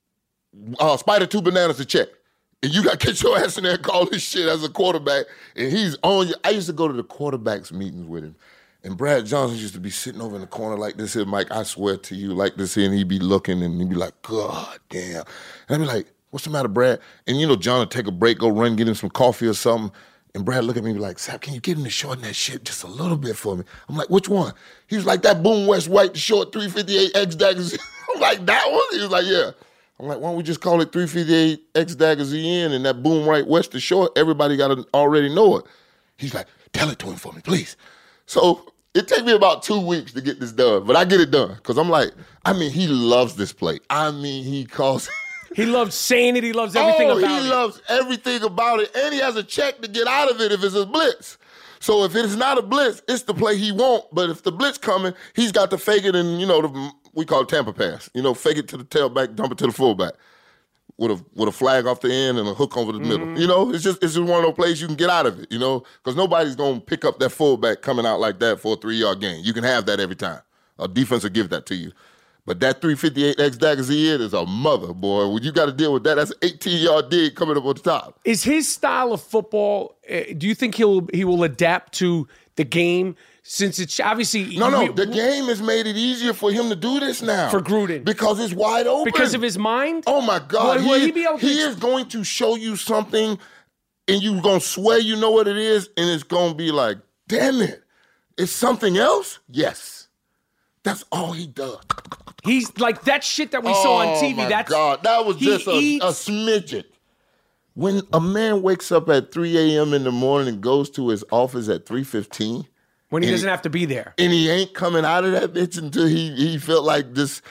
uh, Spider two bananas to check. And you got to get your ass in there and call this shit as a quarterback. And he's on you. I used to go to the quarterbacks meetings with him. And Brad Johnson used to be sitting over in the corner like this here, Mike, I swear to you, like this here. And he'd be looking and he'd be like, God damn. And I'd be like, what's the matter, Brad? And you know, John would take a break, go run, get him some coffee or something. And Brad look at me and be like, Sap, can you get him to shorten that shit just a little bit for me? I'm like, which one? He was like, that Boom West White, the short three fifty-eight X daggers. I'm like, that one? He was like, yeah. I'm like, why don't we just call it three fifty-eight X daggers Z N and that Boom Right West, the short, everybody got to already know it. He's like, tell it to him for me, please. So it takes me about two weeks to get this done, but I get it done because I'm like, I mean, he loves this play. I mean, he calls He loves saying it. He loves everything oh, about it. he loves everything about it, and he has a check to get out of it if it's a blitz. So if it's not a blitz, it's the play he won't. But if the blitz coming, he's got to fake it and, you know, the, we call it Tampa pass. You know, fake it to the tailback, dump it to the fullback with a with a flag off the end and a hook over the Mm-hmm. middle. You know, it's just it's just one of those plays you can get out of it, you know, because nobody's going to pick up that fullback coming out like that for a three-yard gain. You can have that every time. A defense will give that to you. But that three fifty-eight X dagger Z in is a mother, boy. When you got to deal with that, that's an eighteen-yard dig coming up on the top. Is his style of football, uh, do you think he'll he will adapt to the game since it's obviously... No, no, we- the game has made it easier for him to do this now. For Gruden. Because it's wide open. Because of his mind? Oh, my God. Will- will he, he be able to- he is going to show you something and you gonna swear you know what it is, and it's gonna be like, damn it, it's something else? Yes. That's all he does. He's like that shit that we oh, saw on T V. My That's God, that was just a, eats, a smidget. When a man wakes up at three a.m. in the morning and goes to his office at three fifteen. When he doesn't he, have to be there. And he ain't coming out of that bitch until he, he felt like this.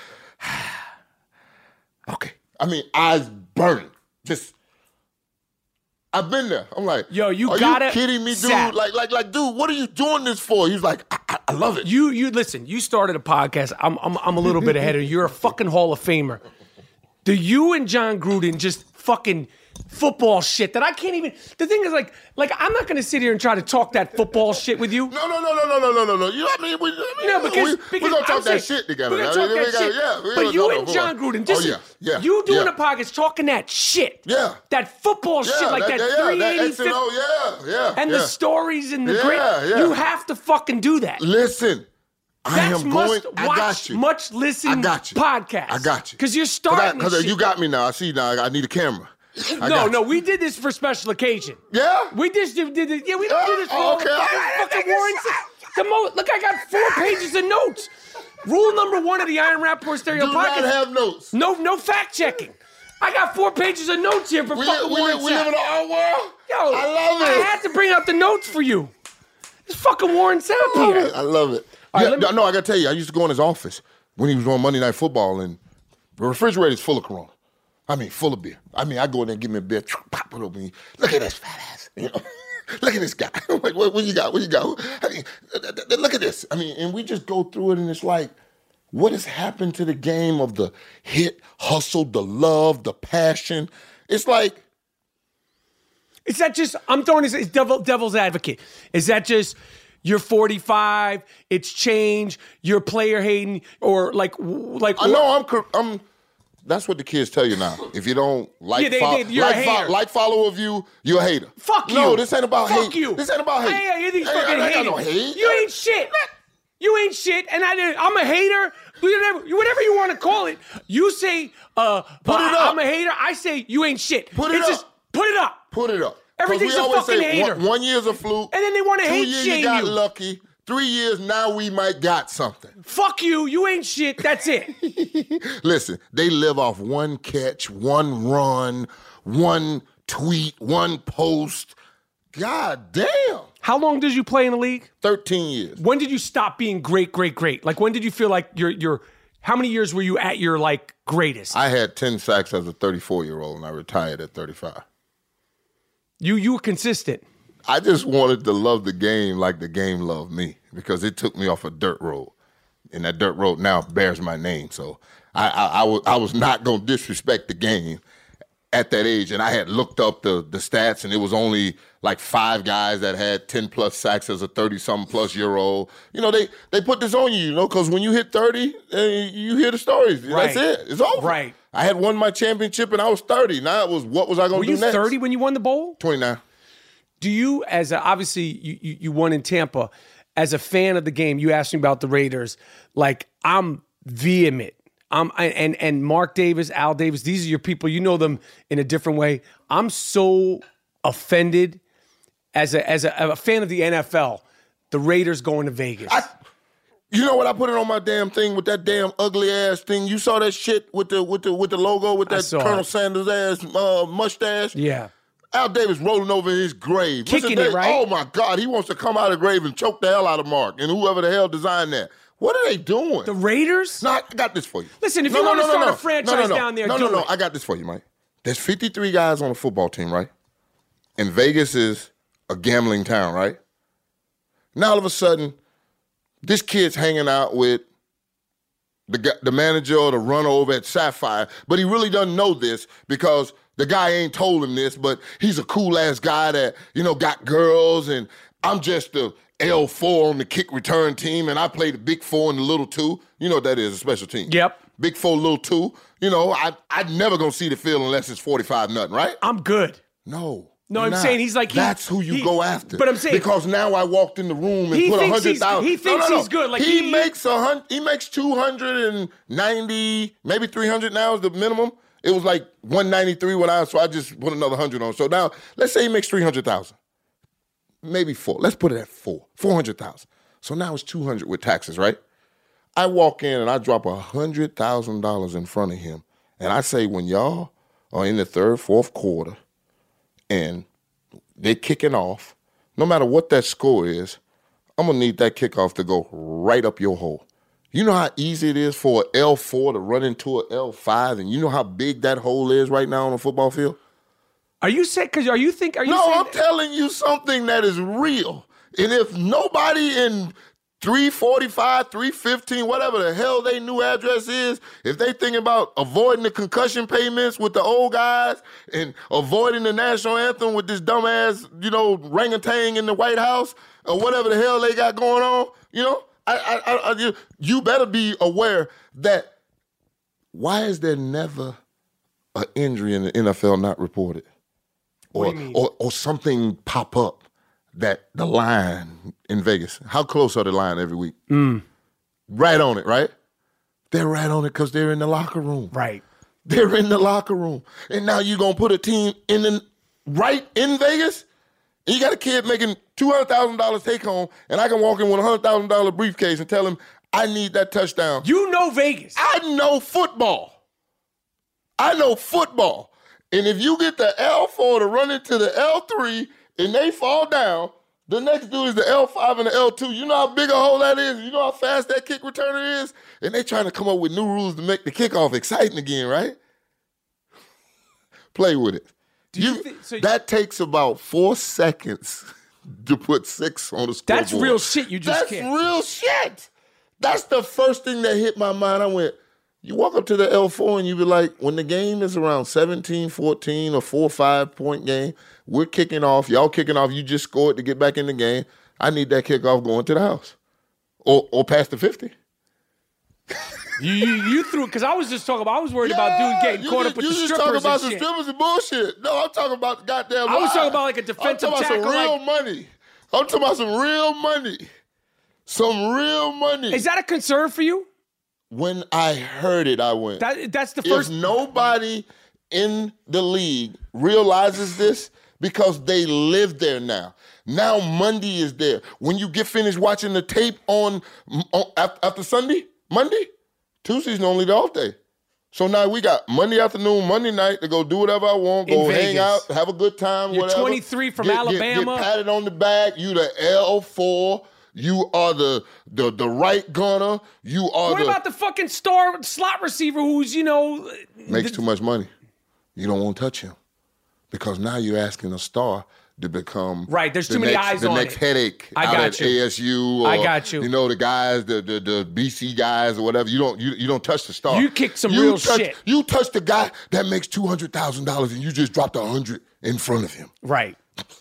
Okay. I mean, eyes burning. Just, I've been there. I'm like, yo, you are gotta. you kidding me, dude? Sap. Like, like, like, dude, what are you doing this for? He's like, I, I, I love it. You, you listen. You started a podcast. I'm, I'm, I'm a little bit ahead of you. You're a fucking Hall of Famer. Do you and John Gruden just fucking football shit that I can't even. The thing is, like, like I'm not gonna sit here and try to talk that football shit with you. No, no, no, no, no, no, no, no, no. You know what I mean? We, I mean no, because, we, because we're gonna talk I'm that saying, shit together. We're gonna I talk mean, that gotta, shit. yeah, we but you no, and no, John Gruden, this oh, yeah, yeah, is you doing yeah. a podcast talking that shit. Yeah. That football yeah, shit, like that, that, that yeah, three eighty. that X and O, yeah, yeah. And yeah. the stories and the yeah, great. Yeah. You have to fucking do that. Listen. I That's am going. Watch, I got you. Much listen. I got you. Podcast. I got you. Because you're starting. Because you got me now. I see now. I need a camera. I no, no, we did this for special occasion. Yeah, we just did, did it. Yeah, we don't yeah? do this for oh, all okay. the fucking Warren. The mo- look, I got four pages of notes. Rule number one of the Iron Rapport Stereo do podcast. Do not have notes. No, no fact checking. I got four pages of notes here for we, fucking we, Warren. We live in our world. Yo, I love it. I had to bring out the notes for you. It's fucking Warren Sapp here. It. I love it. All yeah, right, me- no, I got to tell you, I used to go in his office when he was on Monday Night Football, and the refrigerator's full of Corona. I mean, full of beer. I mean, I go in there and give me a beer, pop it open. Look at this fat ass. You know? Look at this guy. I'm like, what, what you got? What you got? I mean, look at this. I mean, and we just go through it, and it's like, what has happened to the game of the hit, hustle, the love, the passion? It's like, is that just, I'm throwing this, it's devil, devil's advocate. Is that just, you're forty-five, it's change, you're player hating, or like, like I know I'm, I'm, that's what the kids tell you now. If you don't like, yeah, they, fo- they, you're like, a hater. Fo- like follow of you, you're a hater. Fuck you. No, this ain't about Fuck hate. you. This ain't about hate. Hey, you think hey, fucking I ain't got hating. no hate. You ain't shit. You ain't shit, and I, I'm a hater. Whatever, whatever you want to call it. You say, uh, put it up. I'm a hater. I say you ain't shit. Put it it's up. Just put it up. Put it up. Everything's we a always fucking say hater. One, one year's a fluke. And then they want to hate years shame you got you. lucky. Three years now we might got something. Fuck you. You ain't shit. That's it. Listen, they live off one catch, one run, one tweet, one post. God damn. How long did you play in the league? thirteen years. When did you stop being great, great, great? Like, when did you feel like you're, you're, how many years were you at your, like, greatest? I had ten sacks as a thirty-four-year-old, and I retired at thirty-five. You, you were consistent. I just wanted to love the game like the game loved me, because it took me off a dirt road. And that dirt road now bears my name. So I, I, I, was, I was not going to disrespect the game at that age. And I had looked up the, the stats, and it was only like five guys that had ten-plus sacks as a thirty-something-plus-year-old. You know, they, they put this on you, you know, because when you hit thirty, uh, you hear the stories. Right. That's it. It's over. Right. I had won my championship, and I was thirty. Now it was, what was I going to do next? Were you thirty when you won the bowl? twenty-nine. Do you, as a, obviously you, you you won in Tampa, as a fan of the game, you asked me about the Raiders. Like, I'm vehement. I'm and and Mark Davis, Al Davis, these are your people. You know them in a different way. I'm so offended as a as a, a fan of the N F L. The Raiders going to Vegas. I, you know what? I put it on my damn thing with that damn ugly ass thing. You saw that shit with the with the with the logo with that Colonel it. Sanders ass uh, mustache. Yeah. Al Davis rolling over in his grave. Kicking it, right? Oh, my God. He wants to come out of the grave and choke the hell out of Mark and whoever the hell designed that. What are they doing? The Raiders? No, I got this for you. Listen, if no, you no, want no, to start no, no. a franchise no, no, no. down there, no, do no, no. it. I got this for you, Mike. There's fifty-three guys on a football team, right? And Vegas is a gambling town, right? Now, all of a sudden, this kid's hanging out with the, the manager or the runner over at Sapphire, but he really doesn't know this because the guy ain't told him this, but he's a cool-ass guy that, you know, got girls, and I'm just the L four on the kick return team, and I play the big four and the little two. You know what that is, a special team. Yep. Big four, little two. You know, I, I'm never going to see the field unless it's forty-five nothing, right? I'm good. No. No, I'm not. saying he's like... He, That's who you he, go after. But I'm saying... Because now I walked in the room and he put one thinks hundred thousand. He thinks no, no, no. he's good. Like he, he makes a hundred, he makes two hundred ninety, maybe three hundred now is the minimum. It was like one ninety-three when I, so I just put another one hundred on. So now, let's say he makes three hundred thousand dollars. Maybe four. Let's put it at four. four hundred thousand dollars. So now it's two hundred with taxes, right? I walk in and I drop one hundred thousand dollars in front of him. And I say, when y'all are in the third, fourth quarter and they're kicking off, no matter what that score is, I'm going to need that kickoff to go right up your hole. You know how easy it is for an L four to run into an L five, and you know how big that hole is right now on the football field? Are you saying, because are you think, are you No, saying I'm that- telling you something that is real. And if nobody in three forty-five, three fifteen, whatever the hell their new address is, if they thinking about avoiding the concussion payments with the old guys and avoiding the national anthem with this dumbass, you know, orangutan in the White House or whatever the hell they got going on, you know, I, I, I, you, you better be aware that why is there never an injury in the N F L not reported? Or, What do you mean? or, or something pop up that the line in Vegas, how close are the line every week? Mm. Right on it, right? They're right on it because they're in the locker room. Right. They're in the locker room. And now you're going to put a team in the, right in Vegas? And you got a kid making two hundred thousand dollars take home, and I can walk in with a one hundred thousand dollars briefcase and tell him, I need that touchdown. You know Vegas. I know football. I know football. And if you get the L four to run into the L three and they fall down, the next dude is the L five and the L two. You know how big a hole that is? You know how fast that kick returner is? And they trying to come up with new rules to make the kickoff exciting again, right? Play with it. Do you You- thi- so- that takes about four seconds to put six on the scoreboard. That's real shit you just That's kicked. real shit. That's the first thing that hit my mind. I went, you walk up to the L four and you be like, when the game is around seventeen, fourteen, or four or five point game, we're kicking off. Y'all kicking off. You just scored to get back in the game. I need that kickoff going to the house or or past the fifty. You you, you threw it because I was just talking about. I was worried about dudes getting you caught just, up with you the just strippers talking about and some shit. strippers and bullshit. No, I'm talking about the goddamn I was line. talking about like a defensive I'm talking tackle, about some real like- money. I'm talking about some real money. Some real money. Is that a concern for you? When I heard it, I went. That that's the If first. nobody in the league realizes this, because they live there now. Now Monday is there. When you get finished watching the tape on, on after Sunday, Monday, Tuesday's normally the off day. So now we got Monday afternoon, Monday night to go do whatever I want, In go hang Vegas. out, have a good time, You're whatever. twenty-three from Get- get- Alabama. Get patted on the back. You the L four. You are the the the right gunner. You are What the about the fucking star slot receiver who's you know makes th- too much money. You don't want to touch him because now you're asking a star to become Right, there's the too many next, eyes the on next it. headache I out got at you. A S U. Or, I got you. You know the guys, the the, the B C guys or whatever. You don't you, you don't touch the star. You kick some You real touch, shit. You touch the guy that makes two hundred thousand dollars and you just dropped a hundred in front of him. right.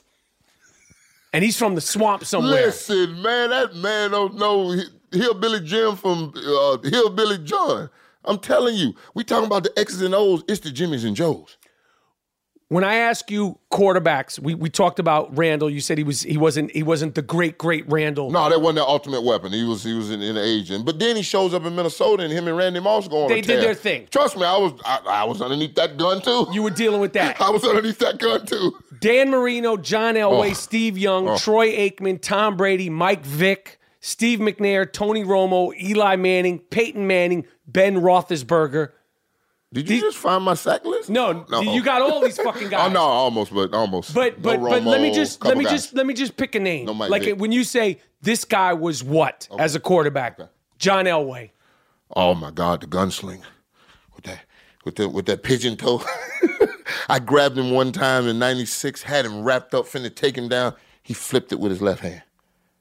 And he's from the swamp somewhere. Listen, man, that man don't know Hillbilly Jim from uh, Hillbilly John. I'm telling you, we talking about the X's and O's. It's the Jimmys and Joes. When I ask you quarterbacks, we, we talked about Randall. You said he was he wasn't he wasn't the great great Randall. No, that wasn't the ultimate weapon. He was he was in, in the agent. But then he shows up in Minnesota and him and Randy Moss go on They a did tear. their thing. Trust me, I was I, I was underneath that gun too. You were dealing with that. I was underneath that gun too. Dan Marino, John Elway, Oh. Steve Young, Oh. Troy Aikman, Tom Brady, Mike Vick, Steve McNair, Tony Romo, Eli Manning, Peyton Manning, Ben Roethlisberger. Did you just find my sack list? No, you got all these fucking guys. Oh no, almost, but almost. But but No but let me Romo, just let couple me guys. just let me just pick a name. No Mike like Vick. when you say this guy was what as a quarterback, John Elway. Oh my God, the gunslinger with that with the with that pigeon toe. I grabbed him one time in ninety-six, had him wrapped up, finna take him down. He flipped it with his left hand.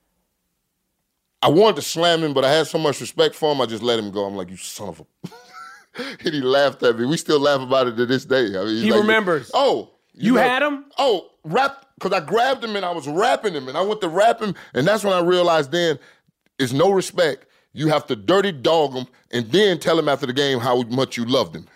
I wanted to slam him, but I had so much respect for him, I just let him go. I'm like, you son of a. And he laughed at me. We still laugh about it to this day. I mean, he's He like, remembers. Oh, You had him? Oh, rap, because I grabbed him and I was rapping him and I went to rap him, and that's when I realized then it's no respect. You have to dirty dog him and then tell him after the game how much you loved him.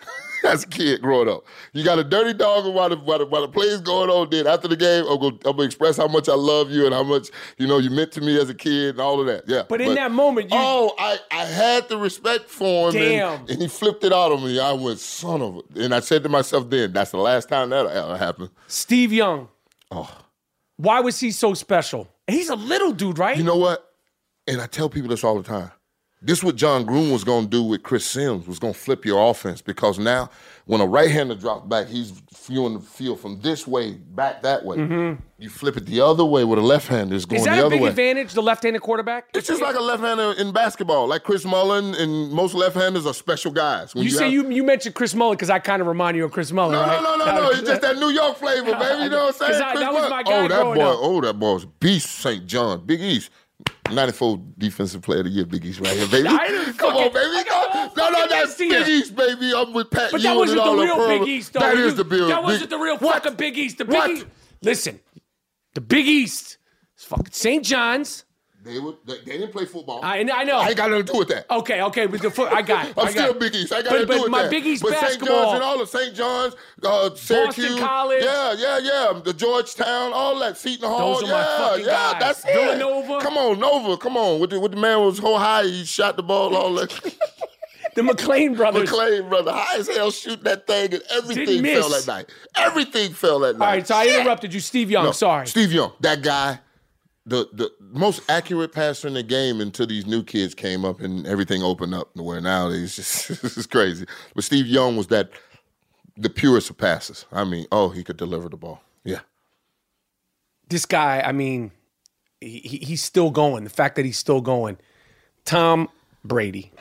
as a kid growing up. You got a dirty dog while the, while the, while the play's going on. Then after the game, I'm going to express how much I love you and how much, you know, you meant to me as a kid and all of that. Yeah. But in but, that moment, you... Oh, I, I had the respect for him. Damn. And, and he flipped it out on me. I went, son of a... And I said to myself then, that's the last time that ever happened. Steve Young. Oh. Why was he so special? He's a little dude, right? You know what? And I tell people this all the time. This is what John Gruden was going to do with Chris Sims, was going to flip your offense, because now when a right-hander drops back, he's viewing the field from this way back that way. Mm-hmm. You flip it the other way with a left-hander. It's going the other way. Is that a big advantage, the left-handed quarterback? It's just like a left-hander in basketball. Like Chris Mullin and most left-handers are special guys. When you, you say have... you you mentioned Chris Mullin because I kind of remind you of Chris Mullin, no, right? No, no, no, no. It's just that New York flavor, baby. You know what I'm saying? I, that was my guy oh, that growing boy, up. Oh, that boy was beast, Saint John, Big East. ninety-four Defensive Player of the Year, Big East right here, baby. Come on, baby. No, no, that's Big East, baby. I'm with Pat But that wasn't the real Big East, though. That is the Bill. That wasn't the real fucking Big East. The Big East. Listen, the Big East is fucking Saint John's. They, would, they, they didn't play football. I, I know. I ain't got nothing to do with that. Okay, okay. With the foot, I got it. I'm I still got Big East. I got but, to do but with my that. Big East but basketball. Saint John's and all the Saint John's, uh, Syracuse. Boston College. Yeah, yeah, yeah. The Georgetown, all that. Seton Hall. Those are yeah, my fucking yeah, guys. That's Villanova. It. Come on, Nova. Come on. With the, with the man was so high, he shot the ball all that. The McLean brothers. McLean brother. High as hell shooting that thing, and everything fell that night. Everything fell that night. All right, so I interrupted you. Steve Young, no, sorry. Steve Young, that guy. The the most accurate passer in the game until these new kids came up and everything opened up. Where now it's just this is crazy. But Steve Young was that the purest of passers. I mean, oh, he could deliver the ball. Yeah. This guy, I mean, he, he's still going. The fact that he's still going. Tom Brady.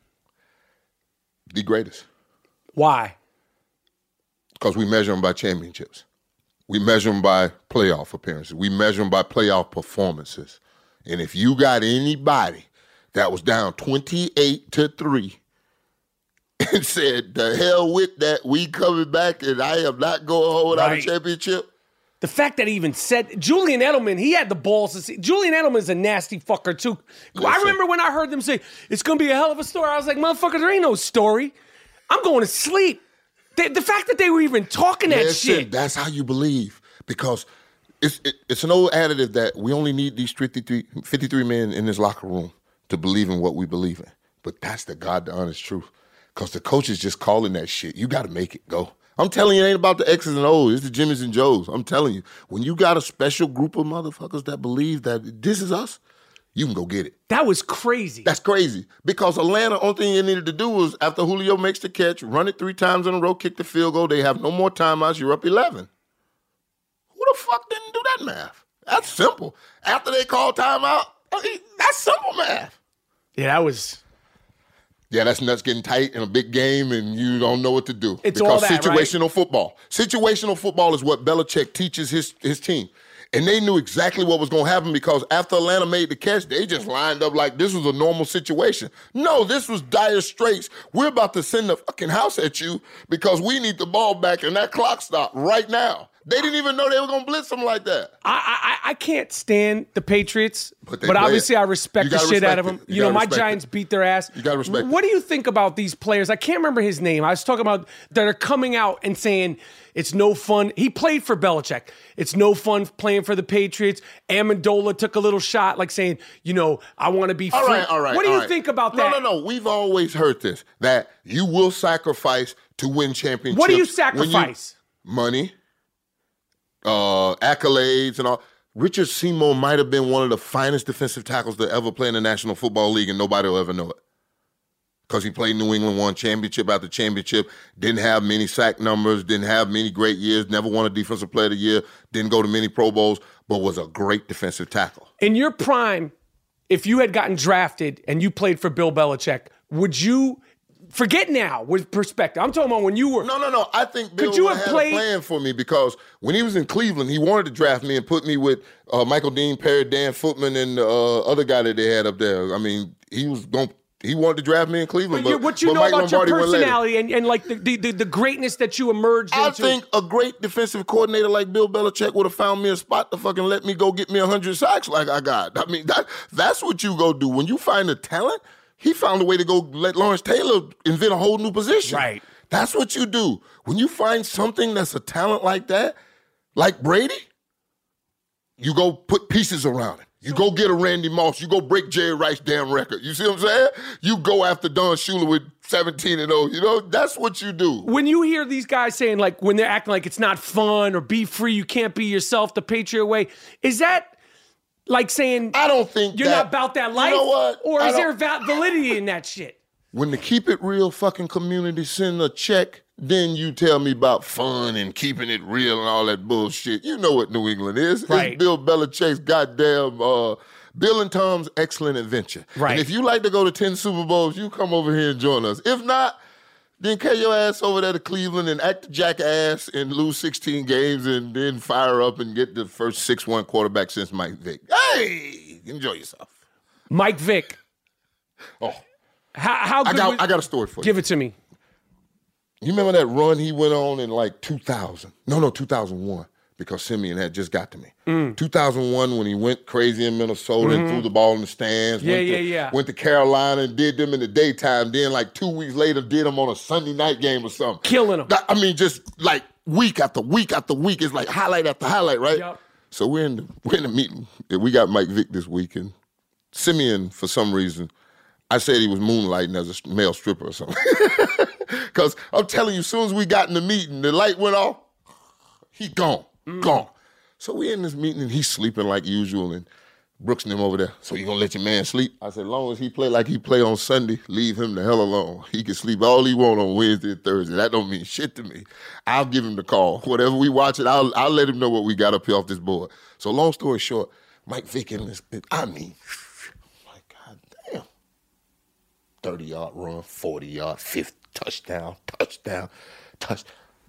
The greatest. Why? Because we measure him by championships. We measure them by playoff appearances. We measure them by playoff performances. And if you got anybody that was down twenty-eight to three and said, the hell with that, we coming back and I am not going to hold right. out a championship. The fact that he even said, Julian Edelman, he had the balls to see. Julian Edelman's a nasty fucker too. Listen. I remember when I heard them say, it's going to be a hell of a story. I was like, motherfucker, there ain't no story. I'm going to sleep. The, the fact that they were even talking that Listen, shit. That's how you believe. Because it's it, it's an old additive that we only need these fifty-three, fifty-three men in this locker room to believe in what we believe in. But that's the God, the honest truth. Because the coach is just calling that shit. You got to make it go. I'm telling you, it ain't about the X's and O's. It's the Jimmys and Joes. I'm telling you. When you got a special group of motherfuckers that believe that this is us, you can go get it. That was crazy. That's crazy. Because Atlanta, only thing you needed to do was, after Julio makes the catch, run it three times in a row, kick the field goal. They have no more timeouts. You're up eleven. Who the fuck didn't do that math? That's simple. After they call timeout, I mean, that's simple math. Yeah, that was... Yeah, that's nuts getting tight in a big game and you don't know what to do. It's because all that, situational right? football. Situational football is what Belichick teaches his, his team. And they knew exactly what was going to happen because after Atlanta made the catch, they just lined up like this was a normal situation. No, this was dire straits. We're about to send the fucking house at you because we need the ball back and that clock stopped right now. They didn't even know they were going to blitz them like that. I, I I can't stand the Patriots, but, but obviously I respect the shit respect out of them. You, you know, my respect Giants it. beat their ass. You got to respect What it. do you think about these players? I can't remember his name. I was talking about that are coming out and saying it's no fun. He played for Belichick. It's no fun playing for the Patriots. Amendola took a little shot like saying, you know, I want to be free. All right, all right. What do all you right. think about no, that? No, no, no. We've always heard this, that you will sacrifice to win championships. What do you sacrifice? You, money. Uh, accolades and all. Richard Seymour might have been one of the finest defensive tackles to ever play in the National Football League, and nobody will ever know it. Because he played New England, won championship after championship, didn't have many sack numbers, didn't have many great years, never won a Defensive Player of the Year, didn't go to many Pro Bowls, but was a great defensive tackle. In your prime, if you had gotten drafted and you played for Bill Belichick, would you... Forget now with perspective. I'm talking about when you were... No, no, no. I think Bill could you had have played... a plan for me because when he was in Cleveland, he wanted to draft me and put me with uh, Michael Dean, Perry, Dan Footman, and the uh, other guy that they had up there. I mean, he was going... He wanted to draft me in Cleveland, but, but what you but know Mike about Lombardi your personality and, and like the, the, the greatness that you emerged I into. I think a great defensive coordinator like Bill Belichick would have found me a spot to fucking let me go get me one hundred sacks like I got. I mean, that that's what you go do. When you find the talent... He found a way to go let Lawrence Taylor invent a whole new position. Right. That's what you do. When you find something that's a talent like that, like Brady, you go put pieces around it. You go get a Randy Moss. You go break Jerry Rice's damn record. You see what I'm saying? You go after Don Shula with seventeen and oh. You know, that's what you do. When you hear these guys saying, like, when they're acting like it's not fun or be free, you can't be yourself the Patriot way, is that like saying I don't think you're that, not about that life? You know what? Or I is there don't- val- validity in that shit? When the Keep It Real fucking community send a check, then you tell me about fun and keeping it real and all that bullshit. You know what New England is. Right. It's Bill Belichick's goddamn uh, Bill and Tom's Excellent Adventure. Right. And if you like to go to ten Super Bowls, you come over here and join us. If not, then carry your ass over there to Cleveland and act the jackass and lose sixteen games and then fire up and get the first six one quarterback since Mike Vick. Hey, enjoy yourself. Mike Vick. Oh, How, how good I got was- I got a story for you. Give it to me. You remember that run he went on in like two thousand? No, no, two thousand one, because Simeon had just got to me. Mm. two thousand one when he went crazy in Minnesota Mm-hmm. and threw the ball in the stands. Yeah, went yeah, to, yeah. Went to Carolina and did them in the daytime. Then like two weeks later did them on a Sunday night game or something. Killing them. That- I mean, just like week after week after week. It's like highlight after highlight, right? Yep. So we're in the, we're in the meeting. We got Mike Vick this week, and Simeon, for some reason, I said he was moonlighting as a male stripper or something. Because I'm telling you, as soon as we got in the meeting, the light went off, he gone, Mm. gone. So we in this meeting, and he's sleeping like usual, and Brooks and him over there. So you gonna let your man sleep? I said, as long as he play like he play on Sunday, leave him the hell alone. He can sleep all he want on Wednesday and Thursday. That don't mean shit to me. I'll give him the call. Whatever we watch it, I'll, I'll let him know what we got up here off this board. So long story short, Mike Vick in this, I mean, my God damn. thirty-yard run, forty-yard, fifty, touchdown, touchdown, touch.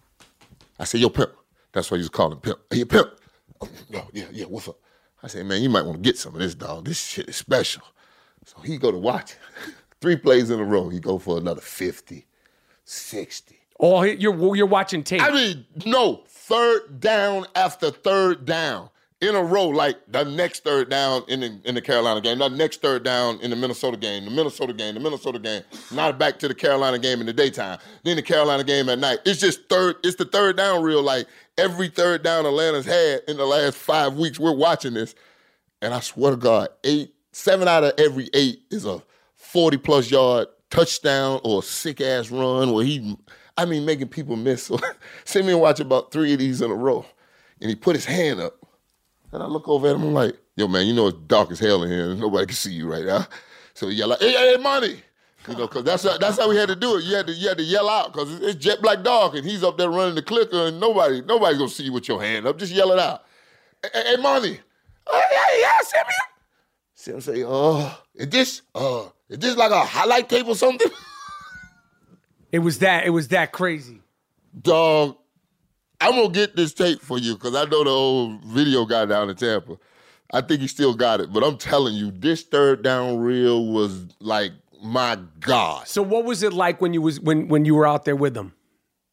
I said, yo, Pimp. That's what he was calling Pimp. Hey, Pimp. Oh, yeah, yeah, yeah, what's up? I said, man, you might want to get some of this, dog. This shit is special. So he go to watch it. Three plays in a row. He go for another fifty, sixty. Oh, you're you're watching tape. I mean, no, third down after third down in a row, like the next third down in the, in the Carolina game, the next third down in the Minnesota game, the Minnesota game, the Minnesota game, not back to the Carolina game in the daytime, then the Carolina game at night. It's just third, it's the third down reel, like every third down Atlanta's had in the last five weeks, we're watching this. And I swear to God, eight, seven out of every eight is a forty-plus yard touchdown or a sick-ass run where he, I mean, making people miss. So send me and watch about three of these in a row. And he put his hand up. And I look over at him, I'm like, yo, man, you know it's dark as hell in here. Nobody can see you right now. So he yell like, hey, hey, money. You know, because that's how, that's how we had to do it. You had to you had to yell out because it's jet black dark and he's up there running the clicker and nobody, nobody's going to see you with your hand up. Just yell it out. Hey, hey, hey money. Oh, yeah, yeah, Simeon. Simeon say, oh, is this, uh, is this like a highlight tape or something? It was that. It was that crazy. Dog, I'm going to get this tape for you because I know the old video guy down in Tampa. I think he still got it. But I'm telling you, this third down reel was like, my God. So what was it like when you was when when you were out there with them?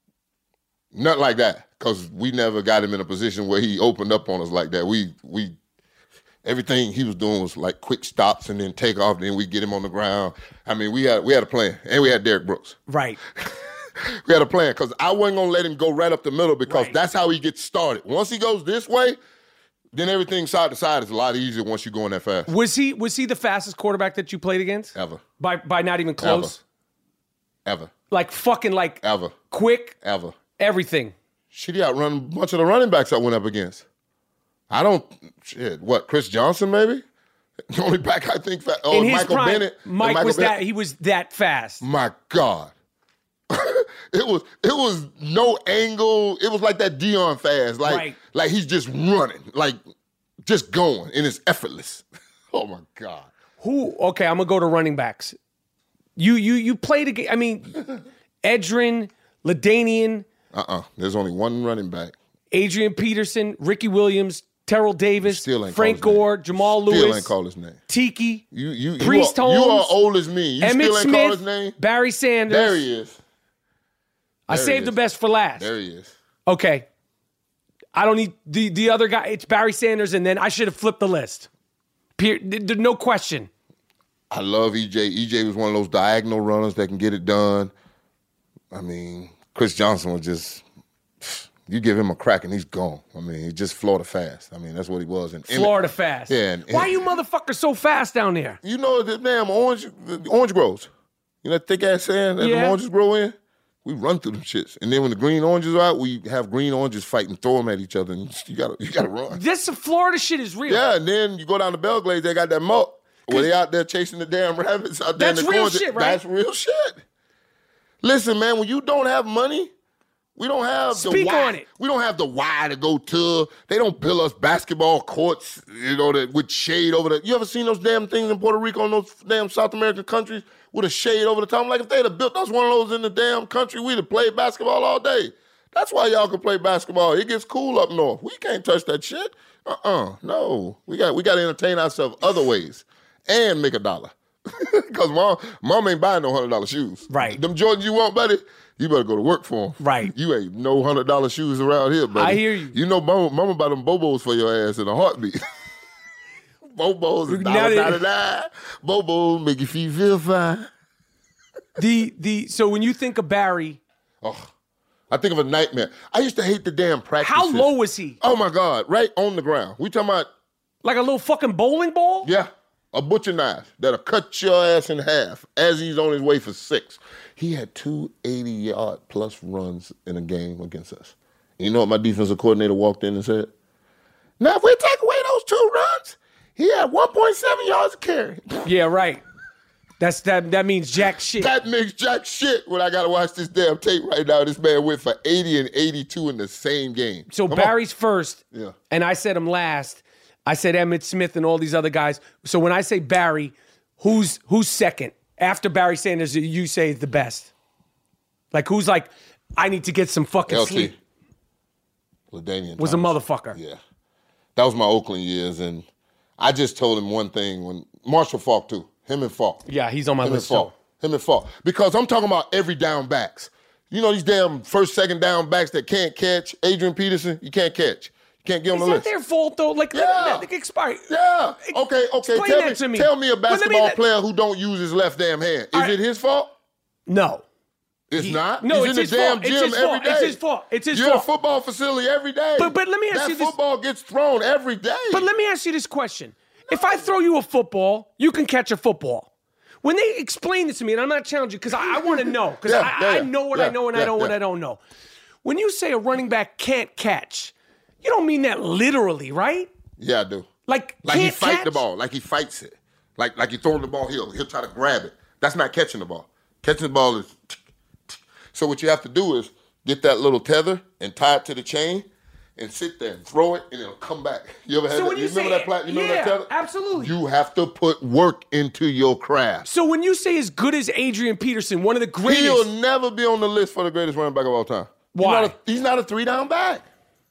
Not like that, because we never got him in a position where he opened up on us like that. We we everything he was doing was like quick stops and then take off, then we get him on the ground. I mean, we had we had a plan, and we had Derrick Brooks. Right. We had a plan, because I wasn't going to let him go right up the middle because Right. that's how he gets started. Once he goes this way, then everything side to side is a lot easier once you're going that fast. Was he was he the fastest quarterback that you played against? Ever. By by not even close? Ever. Like fucking like Ever. quick, Ever. everything. Shit, he outrun a bunch of the running backs I went up against. I don't, shit, what, Chris Johnson maybe? The only back I think, fa- oh, In his Michael prime, Bennett. Mike Michael was Bennett. that he was that fast. My God. it was it was no angle. It was like that Dion fast. Like, Right. like he's just running. Like, just going. And it's effortless. Oh, my God. Who? Okay, I'm gonna go to running backs. You you you played a game. I mean, Edrin, LaDainian, Uh-uh. There's only one running back. Adrian Peterson, Ricky Williams, Terrell Davis, Still ain't Frank call his name. Gore, Jamal Still Lewis, ain't call his name. Tiki, You, you, you, Priest are, you are Holmes, old as me. You Emmett still ain't Smith, call his name? Barry Sanders. There he is. I There he saved the is. best for last. There he is. Okay. I don't need the, the other guy. It's Barry Sanders, and then I should have flipped the list. Pier, there's no question. I love E J. E J was one of those diagonal runners that can get it done. I mean, Chris Johnson was just, you give him a crack and he's gone. I mean, he's just Florida fast. I mean, that's what he was. In, Florida in, fast. Yeah. And, Why are you motherfuckers so fast down there? You know the damn orange, the orange grows. You know that thick ass sand that yeah. the oranges grow in? We run through them shits. And then when the green oranges are out, we have green oranges fight and throw them at each other. And you gotta, you gotta run. This Florida shit is real. Yeah, and then you go down to Belgrade, they got that muck where they out there chasing the damn rabbits out there in the That's real corners. shit, right? That's real shit. Listen, man, when you don't have money, we don't have Speak the why. on it. We don't have the why to go to. They don't build us basketball courts, you know, that with shade over the. You ever seen those damn things in Puerto Rico and those damn South American countries with a shade over the top? I'm like, if they'd have built us one of those in the damn country, we'd have played basketball all day. That's why y'all can play basketball. It gets cool up north. We can't touch that shit. Uh-uh. No. We got we got to entertain ourselves other ways and make a dollar. Because mom, mom ain't buying no one hundred dollar shoes. Right. Them Jordans you want, buddy, you better go to work for them. Right. You ain't no one hundred dollar shoes around here, buddy. I hear you. You know mama, mama buy them Bobos for your ass in a heartbeat. Bobos is dollar ninety-nine. Bobos make you feel, feel fine. The, the, so when you think of Barry. Oh, I think of a nightmare. I used to hate the damn practice. How low was he? Oh, my God. Right on the ground. We talking about. Like a little fucking bowling ball? Yeah. A butcher knife that'll cut your ass in half as he's on his way for six. He had two eighty-yard plus runs in a game against us. You know what my defensive coordinator walked in and said? Now, if we take away those two runs, he had one point seven yards a carry. Yeah, right. That's that. That means jack shit. That makes jack shit when I got to watch this damn tape right now. This man went for eighty and eighty-two in the same game. So Come Barry's on. first, yeah. and I said him last. I said Emmitt Smith and all these other guys. So when I say Barry, who's who's second? After Barry Sanders, you say the best. Like, who's like, I need to get some fucking L T. sleep. LaDainian Was Thomas. a motherfucker. Yeah. That was my Oakland years, and I just told him one thing. When Marshall Faulk, too. Him and Faulk. Yeah, he's on my Him list, and Faulk. too. Him and Faulk. Because I'm talking about every down backs. You know these damn first, second down backs that can't catch? Adrian Peterson, you can't catch. Can't get on Is the that list. their fault, though? Like, Yeah. let, let, let, expire. Yeah. Okay, okay. Explain Tell that me, to me. tell me a But let me basketball let- player who don't use his left damn hand. Is All right. it his fault? No. It's He- not. no, He's it's in his the damn fault. It's gym his every fault. day. It's his fault. It's his You're fault. a football facility every day. But- but let me ask that you this- football gets thrown every day. But let me ask you this question. If I throw you a football, you can catch a football. When they explain this to me, and I'm not challenging because I, I want to know, because Yeah, I, yeah, I yeah. know what Yeah, I know and yeah, I know what yeah. I don't know. When you say a running back can't catch, you don't mean that literally, right? Yeah, I do. Like, Like he can't fight catch? the ball. Like he fights it. Like like he throwing the ball, he'll, he'll try to grab it. That's not catching the ball. Catching the ball is... So what you have to do is get that little tether and tie it to the chain and sit there and throw it and it'll come back. You ever had So that? when You, you remember say- that plat? You remember yeah, that tether? absolutely. You have to put work into your craft. So when you say as good as Adrian Peterson, one of the greatest... He'll never be on the list for the greatest running back of all time. Why? He's not a, he's not a three-down back.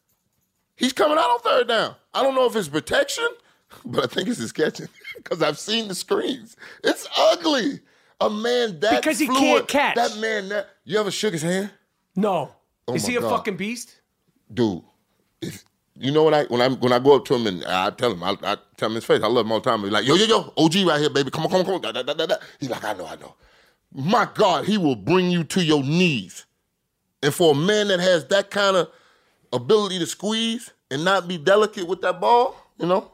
He's coming out on third down. I don't know if it's protection, but I think it's his catching because I've seen the screens. It's ugly. A man that Because he fluid, can't catch. That man that you ever shook his hand, No. Oh Is my he a God. fucking beast? dude? If you know when I when I when I go up to him and I tell him, I, I tell him his face. I love him all the time. He's like, yo yo yo, O G right here, baby. Come on, come on, come on. Da, da, da, da, da. He's like, I know, I know. My God, he will bring you to your knees. And for a man that has that kind of ability to squeeze and not be delicate with that ball, you know,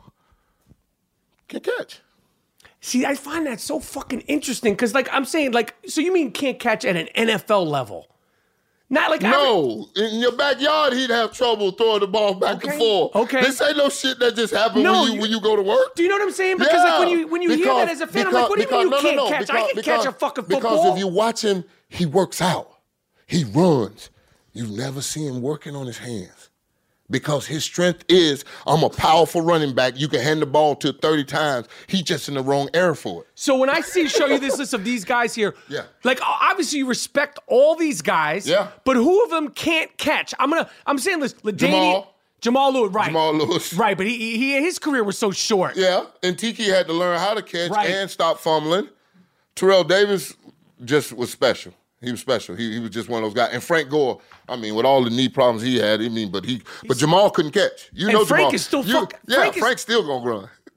can catch. See, I find that so fucking interesting because, like, I'm saying, like, so you mean can't catch at an N F L level? Not like No, in your backyard, he'd have trouble throwing the ball back Okay, and forth. okay. This ain't no shit that just happens No, when you you- when you go to work. Do you know what I'm saying? Because like when you when you hear that as a fan, I'm like, what do you mean you no, can't no, no, catch? Because, I can because, catch a fucking football. Because if you watch him, he works out. He runs. You never see him working on his hands. Because his strength is, I'm a powerful running back. You can hand the ball to thirty times. He's just in the wrong era for it. So when I see show you this list of these guys here, Yeah. like obviously you respect all these guys, Yeah. but who of them can't catch? I'm gonna I'm saying this, LaDainian, Jamal. Jamal Lewis, right? Jamal Lewis. right? But he, he his career was so short. Yeah, and Tiki had to learn how to catch Right. and stop fumbling. Terrell Davis just was special. He was special. He, he was just one of those guys. And Frank Gore, I mean, with all the knee problems he had, I mean, but he, but Jamal couldn't catch. You And know, Frank Jamal. is still you, fuck- Yeah, Frank is- Frank's still gonna run.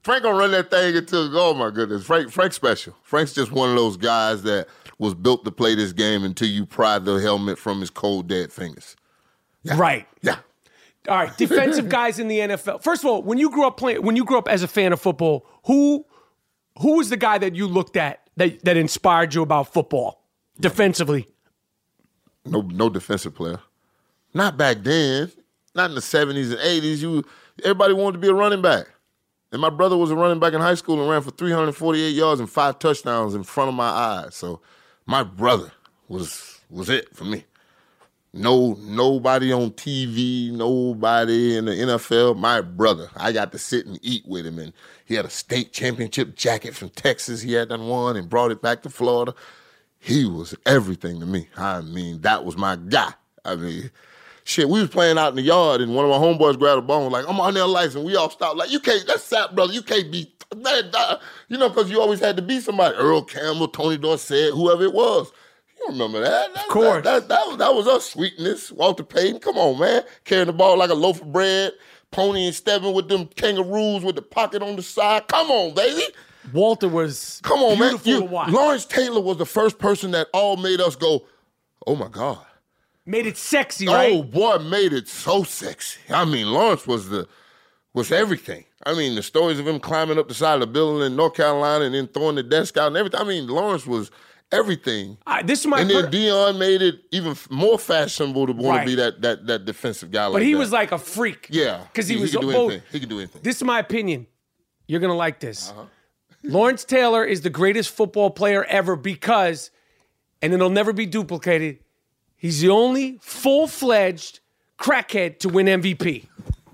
Frank gonna run that thing until, oh my goodness. Frank, Frank's special. Frank's just one of those guys that was built to play this game until you pry the helmet from his cold, dead fingers. Yeah. Right. Yeah. All right. Defensive guys in the N F L. First of all, when you grew up playing, when you grew up as a fan of football, who who was the guy that you looked at that, that inspired you about football defensively? No, no defensive player. Not back then. Not in the seventies and eighties. You everybody wanted to be a running back. And my brother was a running back in high school and ran for three hundred forty-eight yards and five touchdowns in front of my eyes. So my brother was was it for me. No, nobody on T V, nobody in the N F L. My brother. I got to sit and eat with him. And he had a state championship jacket from Texas he had done won and brought it back to Florida. He was everything to me. I mean, that was my guy. I mean, shit, we was playing out in the yard, and one of my homeboys grabbed a ball and was like, I'm on their lights, and we all stopped. Like, you can't, that's Sap, brother. You can't be, that, that. You know, because you always had to be somebody. Earl Campbell, Tony Dorsett, whoever it was. You remember that? that of course. That, that, that, was, that was us, Sweetness, Walter Payton. Come on, man. Carrying the ball like a loaf of bread. Pony and Stebbin with them kangaroos with the pocket on the side. Come on, baby. Walter was Come on, man. beautiful You, to watch. Lawrence Taylor was the first person that all made us go, oh, my God. Made it sexy, right? Oh, boy, made it so sexy. I mean, Lawrence was the was everything. I mean, the stories of him climbing up the side of the building in North Carolina and then throwing the desk out and everything. I mean, Lawrence was everything. Uh, this is my and then per- Deion made it even f- more fashionable to want Right. to be that that that defensive guy like that. But he was like a freak. Yeah. Because he, he was could do both. anything. He could do anything. This is my opinion. You're going to like this. Uh-huh. Lawrence Taylor is the greatest football player ever because, and it'll never be duplicated, he's the only full-fledged crackhead to win M V P.